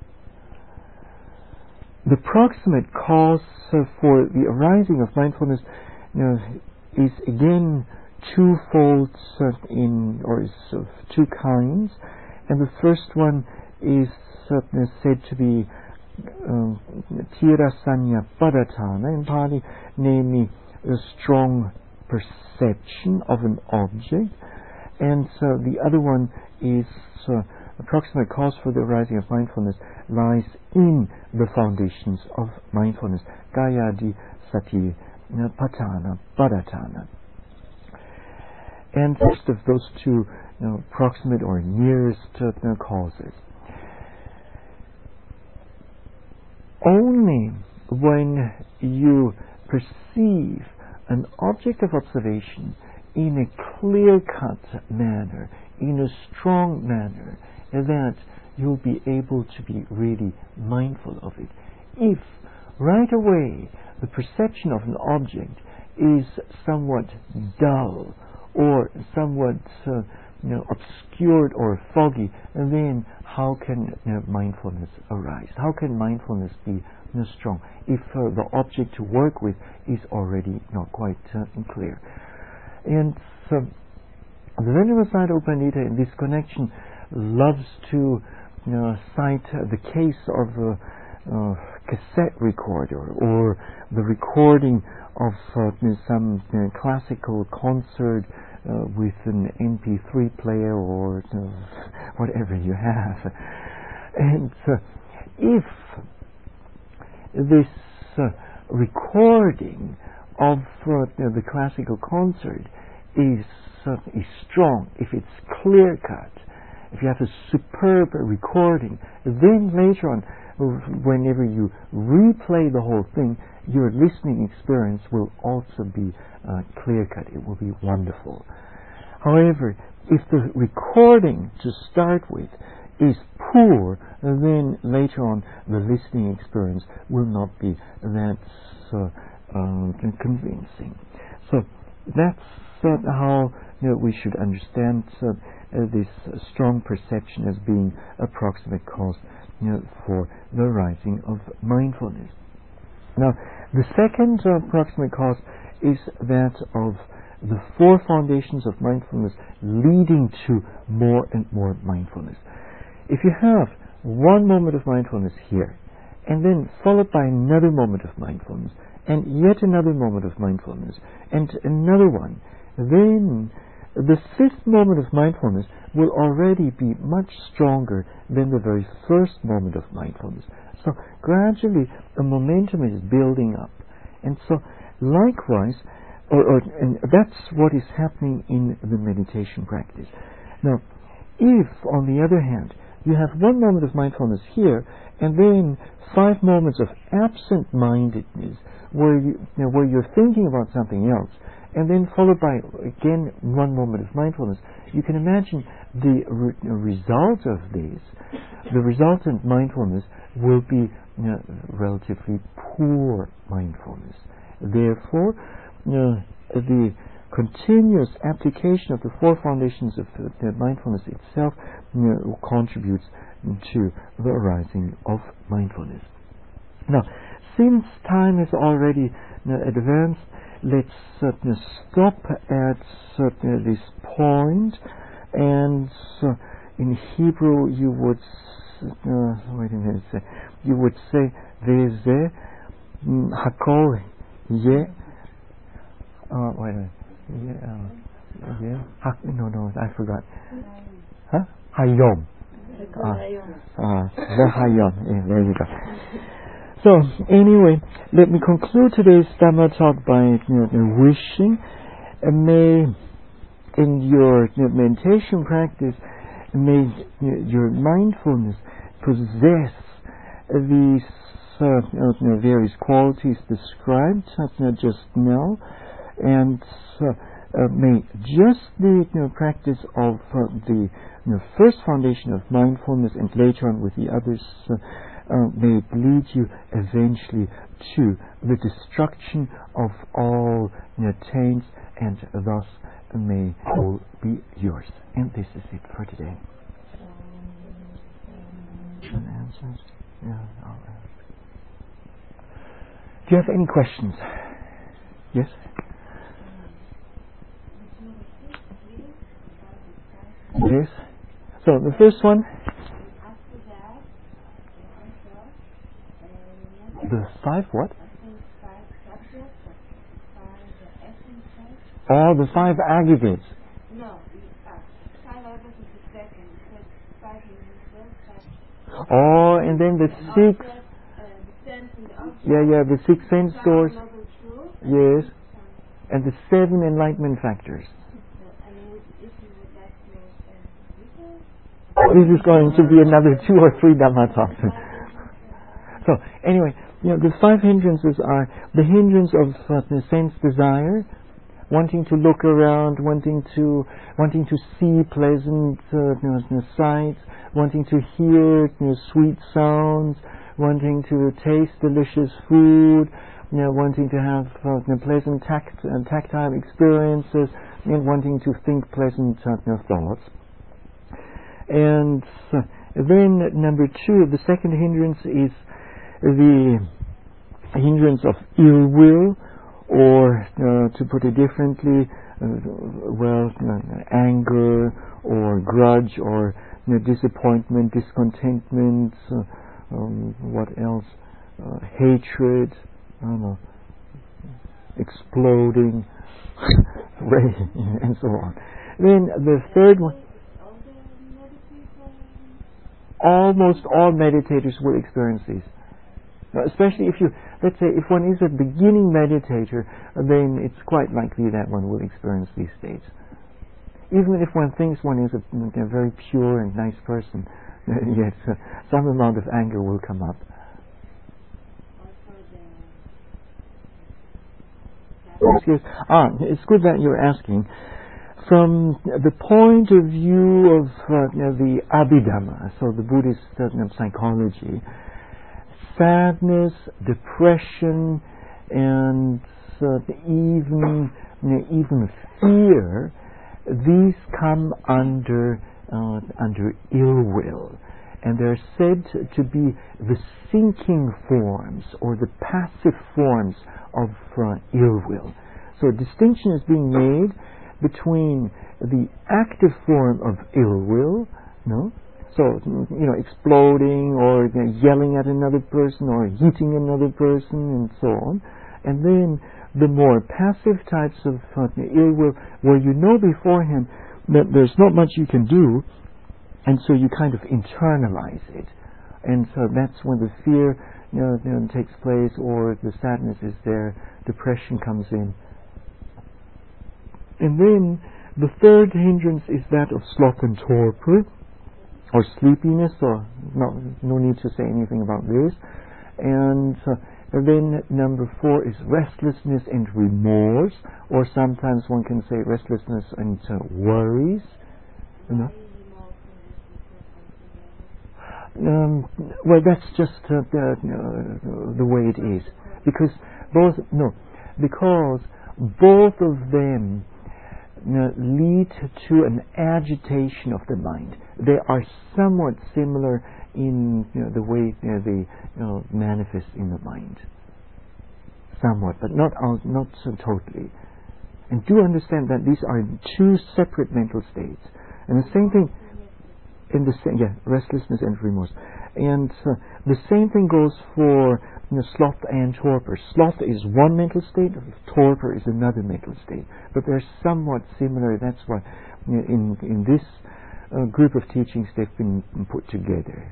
the proximate cause uh, for the arising of mindfulness you know, is again twofold uh, in, or is of two kinds, and the first one is uh, said to be um, tirasanya padatana in Pali, namely a strong perception of an object, and uh, the other one is uh, approximate cause for the arising of mindfulness lies in the foundations of mindfulness, Kayadi Sati Patana Padatana. And first of those two you know, proximate or nearest uh, causes. Only when you perceive an object of observation in a clear-cut manner, in a strong manner, that you'll be able to be really mindful of it. If right away the perception of an object is somewhat dull or somewhat uh, you know, obscured or foggy, then how can you know, mindfulness arise? How can mindfulness be you know, strong if uh, the object to work with is already not quite uh, clear? And so, the Venerable Sayadaw U Pandita in this connection loves to you know, cite uh, the case of a uh, cassette recorder, or the recording of uh, some you know, classical concert uh, with an M P three player, or uh, whatever you have. And uh, if this uh, recording of uh, the classical concert is uh, is strong, if it's clear cut, if you have a superb recording, then later on, whenever you replay the whole thing, your listening experience will also be uh, clear cut. It will be wonderful. However, if the recording to start with is poor, then later on the listening experience will not be that uh, uh, convincing. So that's uh, how you know, we should understand uh, uh, this uh, strong perception as being a proximate cause you know, for the arising of mindfulness. Now, the second uh, proximate cause is that of the four foundations of mindfulness leading to more and more mindfulness. If you have one moment of mindfulness here, and then followed by another moment of mindfulness, and yet another moment of mindfulness, and another one, then the fifth moment of mindfulness will already be much stronger than the very first moment of mindfulness. So gradually the momentum is building up. And so likewise, or, or, and that's what is happening in the meditation practice. Now, if on the other hand, you have one moment of mindfulness here, and then five moments of absent-mindedness, where you, you know, where you're thinking about something else, and then followed by again one moment of mindfulness, you can imagine the re- result of this, the resultant mindfulness will be you know, relatively poor mindfulness. Therefore, you know, the continuous application of the four foundations of the mindfulness itself you know, contributes to the arising of mindfulness. Now, since time is already you know, advanced, let's uh, stop at uh, this point, and uh, in Hebrew you would uh, wait a minute, you would say veze hakol ye. Uh, wait a minute. Yeah, uh, yeah. Ha, no, no, I forgot. Huh? Hayom. Ah, uh, the Hayom. Yeah, there you go. So, anyway, let me conclude today's Dhamma talk by you know, wishing, uh, may in your you know, meditation practice, may you know, your mindfulness possess these uh, you know, various qualities described uh, just now, and uh, uh, may just the you know, practice of uh, the you know, first foundation of mindfulness, and later on with the others, uh, uh, may lead you eventually to the destruction of all you know, taints, and thus may all be yours. And this is it for today. Any answers? Yeah. I'll ask. Do you have any questions? Yes? Yes. So the first one. The five what? Oh, the five aggregates. No, five aggregates is the second. Five is oh, and then the six. Object, uh, the sense and the object, yeah, yeah, the six sense doors. Yes. And the seven enlightenment factors. This is going to be another two or three Dhamma talks. So, anyway, you know, the five hindrances are the hindrance of uh, the sense desire, wanting to look around, wanting to wanting to see pleasant uh, you know, sights, wanting to hear you know, sweet sounds, wanting to taste delicious food, you know, wanting to have uh, you know, pleasant tact, uh, tactile experiences, and wanting to think pleasant uh, you know, thoughts. And uh, then number two, the second hindrance is the hindrance of ill will, or uh, to put it differently, uh, well, uh, anger or grudge or you know, disappointment, discontentment, uh, um, what else? Uh, hatred, I don't know, exploding, and so on. Then the third one. Almost all meditators will experience these. Now, especially if you, let's say, if one is a beginning meditator, then it's quite likely that one will experience these states. Even if one thinks one is a, a very pure and nice person, yet uh, some amount of anger will come up. Yes. Ah, it's good that you're asking. From the point of view of uh, you know, the Abhidhamma, so the Buddhist uh, psychology, sadness, depression, and uh, even you know, even fear, these come under uh, under ill will, and they're said to be the sinking forms or the passive forms of uh, ill will. So a distinction is being made between the active form of ill will, no, so you know, exploding or you know, yelling at another person or hitting another person and so on, and then the more passive types of uh, ill will, where you know beforehand that there's not much you can do, and so you kind of internalize it, and so that's when the fear you know, you know, takes place, or the sadness is there, depression comes in. And then the third hindrance is that of sloth and torpor, or sleepiness, or no, no need to say anything about this. And, uh, and then number four is restlessness and remorse, or sometimes one can say restlessness and uh, worries. No? Um, well, that's just uh, the, uh, the way it is. Because both, no, because both of them uh, lead to an agitation of the mind. They are somewhat similar in you know, the way you know, they you know, manifest in the mind. Somewhat, but not all, not so totally. And do understand that these are two separate mental states. And the same thing in the same, yeah, restlessness and remorse. And uh, the same thing goes for you know, sloth and torpor. Sloth is one mental state, torpor is another mental state. But they're somewhat similar. That's why you know, in in this uh, group of teachings they've been put together.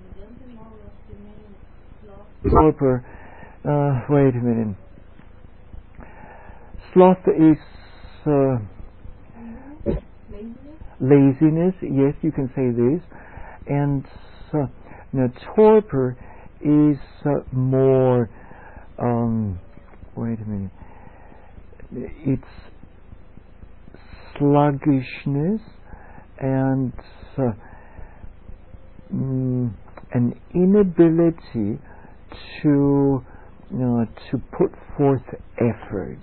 Torpor. Uh, wait a minute. Sloth is uh, laziness. Yes, you can say this. And uh, you know, torpor is uh, more. Um, wait a minute. It's sluggishness and uh, mm, an inability to you know, to put forth effort.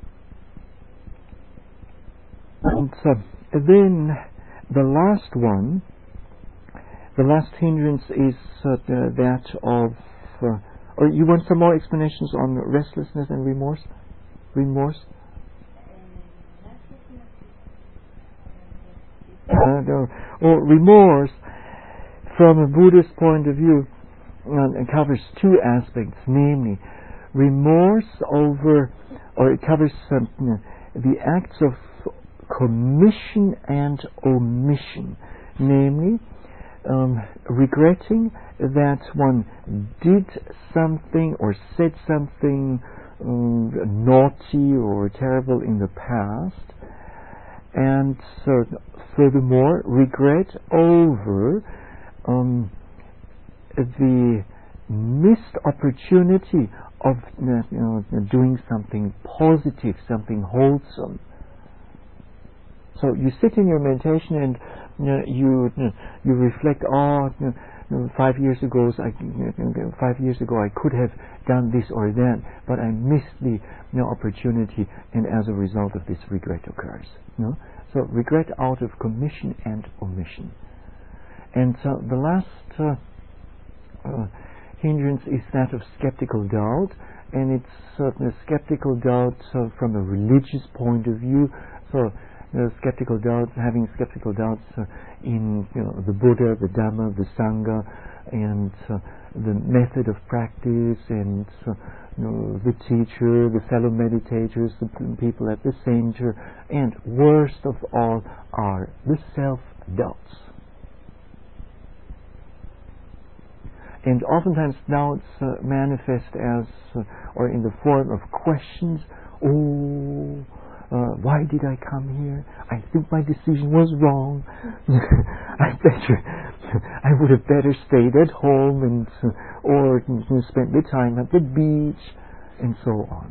And uh, then the last one, the last hindrance is uh, the, that of. Uh, or you want some more explanations on restlessness and remorse? Remorse. Uh, no. Well, remorse, from a Buddhist point of view, uh, it covers two aspects, namely remorse over, or it covers um, you know, the acts of commission and omission, namely um, regretting that one did something or said something um, naughty or terrible in the past, and so furthermore regret over um, the missed opportunity of you know, doing something positive, something wholesome. So you sit in your meditation and you know, you, you, know, you reflect. Oh, you know, five years ago, I, you know, five years ago I could have done this or that, but I missed the you know, opportunity, and as a result of this, regret occurs. You know? So regret out of commission and omission. And so the last uh, uh, hindrance is that of skeptical doubt, and it's uh, a skeptical doubt uh, from a religious point of view. So. Uh, skeptical doubts, having skeptical doubts uh, in you know, the Buddha, the Dhamma, the Sangha, and uh, the method of practice, and uh, you know, the teacher, the fellow meditators, the p- people at the center, and worst of all are the self-doubts. And oftentimes doubts uh, manifest as, uh, or in the form of questions. Oh, Uh, why did I come here? I think my decision was wrong. I better, I would have better stayed at home and uh, or you know, spent the time at the beach, and so on.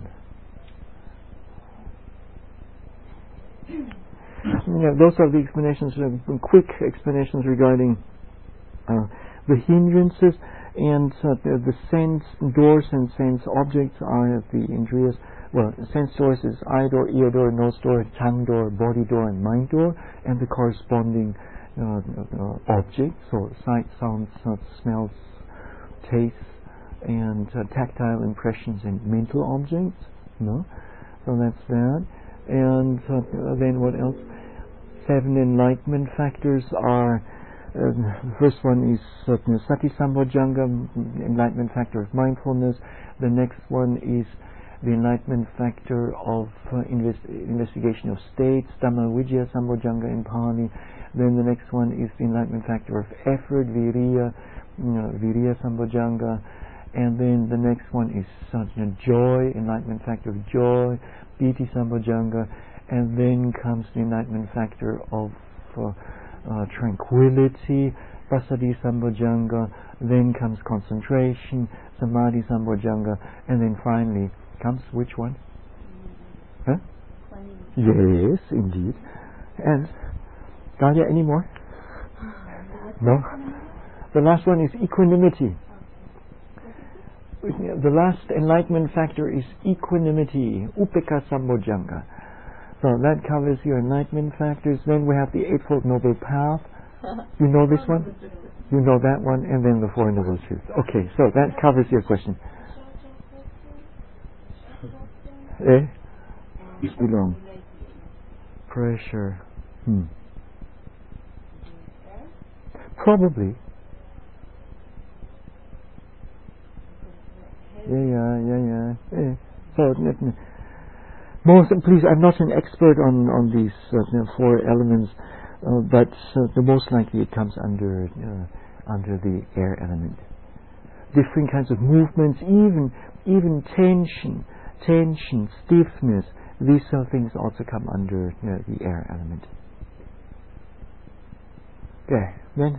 Yeah, those are the explanations, uh, quick explanations regarding uh, the hindrances, and uh, the, the sense doors and sense objects are the indriyas. Well, sense doors is eye door, ear door, nose door, tongue door, body door, and mind door, and the corresponding uh, uh, objects, so sight, sounds, uh, smells, tastes, and uh, tactile impressions and mental objects. No, so that's that. And uh, then what else? Seven enlightenment factors are. Uh, the first one is uh, Sati Sambhojjhanga, enlightenment factor of mindfulness. The next one is the enlightenment factor of uh, invest- investigation of states, Dhamma Vijaya Sambhojjhanga in Pali. Then the next one is the enlightenment factor of effort, Viriya, you know, Viriya Sambhojjhanga. And then the next one is uh, you know, joy, enlightenment factor of joy, Piti Sambhojjhanga. And then comes the enlightenment factor of uh, uh, tranquility, Passaddhi Sambhojjhanga. Then comes concentration, Samadhi Sambhojjhanga. And then finally comes which one? Huh? Yes, indeed. And Galia, any more? No? The last one is equanimity. The last enlightenment factor is equanimity, upekkha sambojjhanga. So that covers your enlightenment factors. Then we have the Eightfold Noble Path. You know this one? You know that one, and then the Four Noble Truths. Okay, so that covers your question. Eh? Belong. Pressure. Hmm. Probably. Yeah, yeah, yeah, yeah. yeah. So, most, please, I'm not an expert on on these uh, four elements, uh, but uh, the most likely it comes under uh, under the air element. Different kinds of movements, even even tension, tension, stiffness. These sort of things also come under you know, the air element. Okay, then.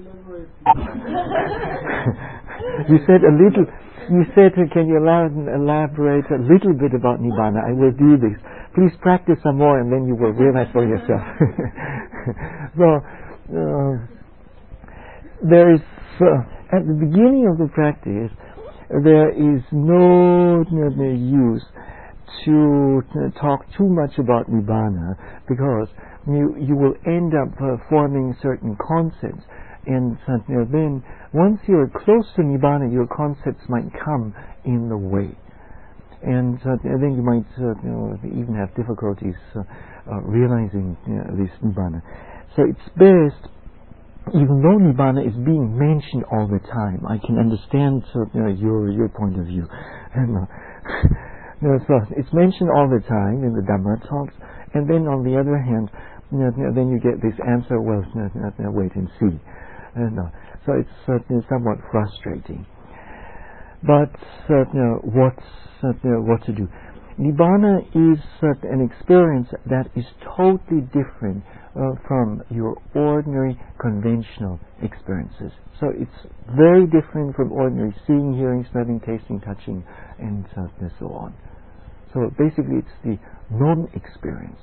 You said a little. You said, uh, can you elaborate a little bit about Nibbana? I will do this. Please practice some more, and then you will realize for yourself. So, uh, there is uh, at the beginning of the practice, there is no, no use to uh, talk too much about Nibbana, because you you will end up uh, forming certain concepts. And uh, then, once you're close to Nibbana, your concepts might come in the way. And uh, then you might uh, you know, even have difficulties uh, uh, realizing you know, this Nibbana. So it's best, even though Nibbana is being mentioned all the time, I can understand uh, you know, your your point of view. And, uh, you know, so it's mentioned all the time in the Dhamma talks, and then on the other hand, you know, then you get this answer, well, you know, you know, wait and see. Uh, no. So it's uh, somewhat frustrating. But uh, you know, what's, uh, you know, what to do? Nibbana is uh, an experience that is totally different uh, from your ordinary conventional experiences. So it's very different from ordinary seeing, hearing, smelling, tasting, touching, and, uh, and so on. So basically it's the non-experience.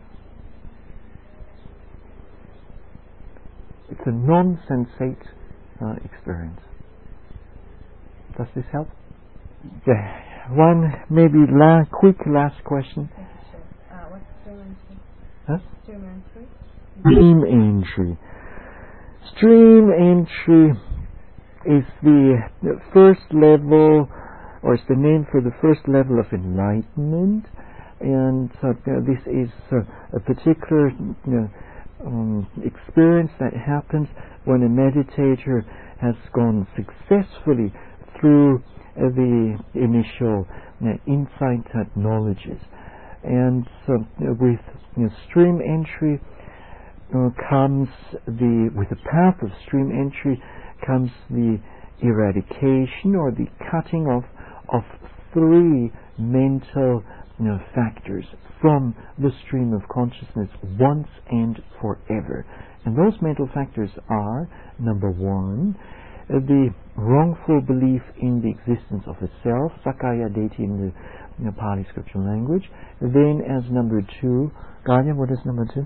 It's a non-sensate uh, experience. Does this help? Yeah. One maybe la- quick last question. Uh, what's stream entry? Huh? Stream entry? Stream entry. Stream entry is the, the first level, or it's the name for the first level of enlightenment, and uh, this is uh, a particular you know, Um, experience that happens when a meditator has gone successfully through uh, the initial uh, insight uh, knowledges. And uh, with you know, stream entry uh, comes the, with the path of stream entry comes the eradication or the cutting off of three mental you know, factors from the stream of consciousness once and forever. And those mental factors are, number one, uh, the wrongful belief in the existence of a self, Sakkaya Detti in the, in the Pali scriptural language. Then as number two, Ganya, what is number two?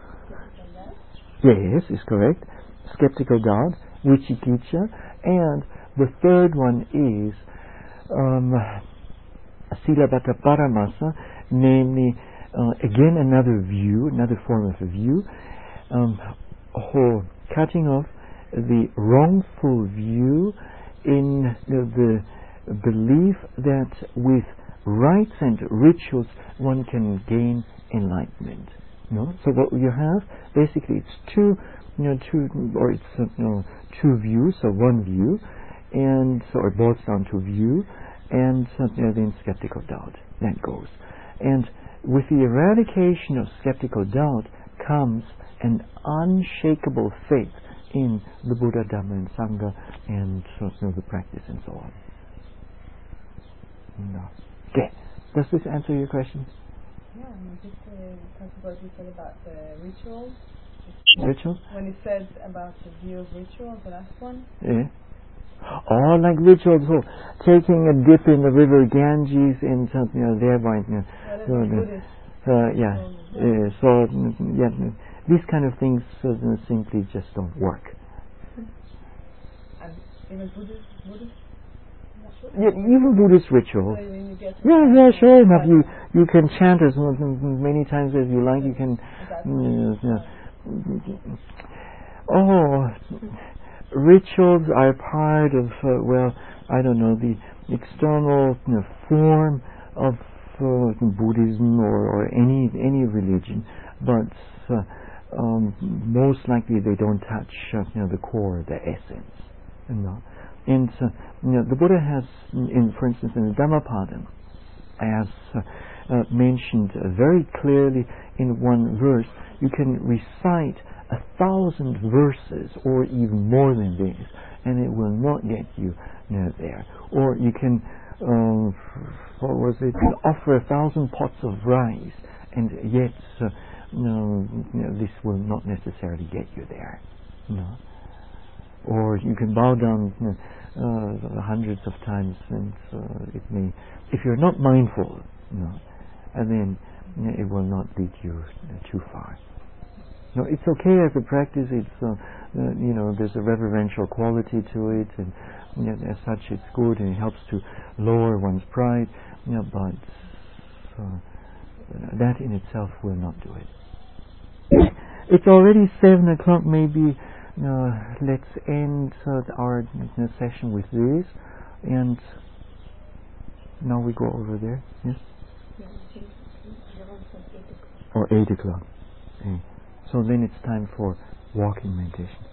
Yes, is correct. Skeptical doubt, Vicikiccha. And the third one is um, Silabbata Paramasa, namely, uh, again another view, another form of a view, um, or cutting off the wrongful view in the, the belief that with rites and rituals one can gain enlightenment. No? So what you have, basically it's two, you know, two, or it's uh, you know, two views, so one view, and so it boils down to view, and uh, you know, then skeptical doubt. That goes. And with the eradication of skeptical doubt comes an unshakable faith in the Buddha, Dhamma, and Sangha, and uh, you know, the practice and so on. No. Okay. Does this answer your question? Yeah, and just uh, talk about what you said about the rituals. Rituals? When it says about the view of rituals, the last one. Yeah. Oh, like rituals, oh, taking a dip in the river Ganges and something, you know, thereby, you know, Yeah, that's so, Buddhist. uh, yeah, yeah, so, yeah, these kind of things uh, simply just don't work. And even Buddhist, Buddhist. Yeah, even Buddhist rituals. So when you get to Yeah, yeah, sure enough. You practice, you can chant as many times as you like. You can. that's mm, yeah. Oh, rituals are part of uh, well, I don't know, the external you know, form of uh, Buddhism or, or any any religion, but uh, um, most likely they don't touch uh, you know the core, the essence. You know, and uh, you know, the Buddha has, in for instance, in the Dhammapada, as uh, uh, mentioned uh, very clearly in one verse, you can recite a thousand verses or even more than this, and it will not get you, you know, there. Or you can, um, what was it, offer a thousand pots of rice, and yet, uh, no, you know, this will not necessarily get you there. No. Or you can bow down you know, uh, hundreds of times, and uh, it may, if you're not mindful, you know, and then you know, it will not lead you, you know, too far. No, it's okay as a practice. It's uh, uh, you know, there's a reverential quality to it, and you know, as such, it's good, and it helps to lower one's pride. You know, but uh, that in itself will not do it. It's already seven o'clock. Maybe uh, let's end uh, our you know, session with this, and now we go over there. Yes, or eight o'clock. Okay. So then it's time for walking meditation.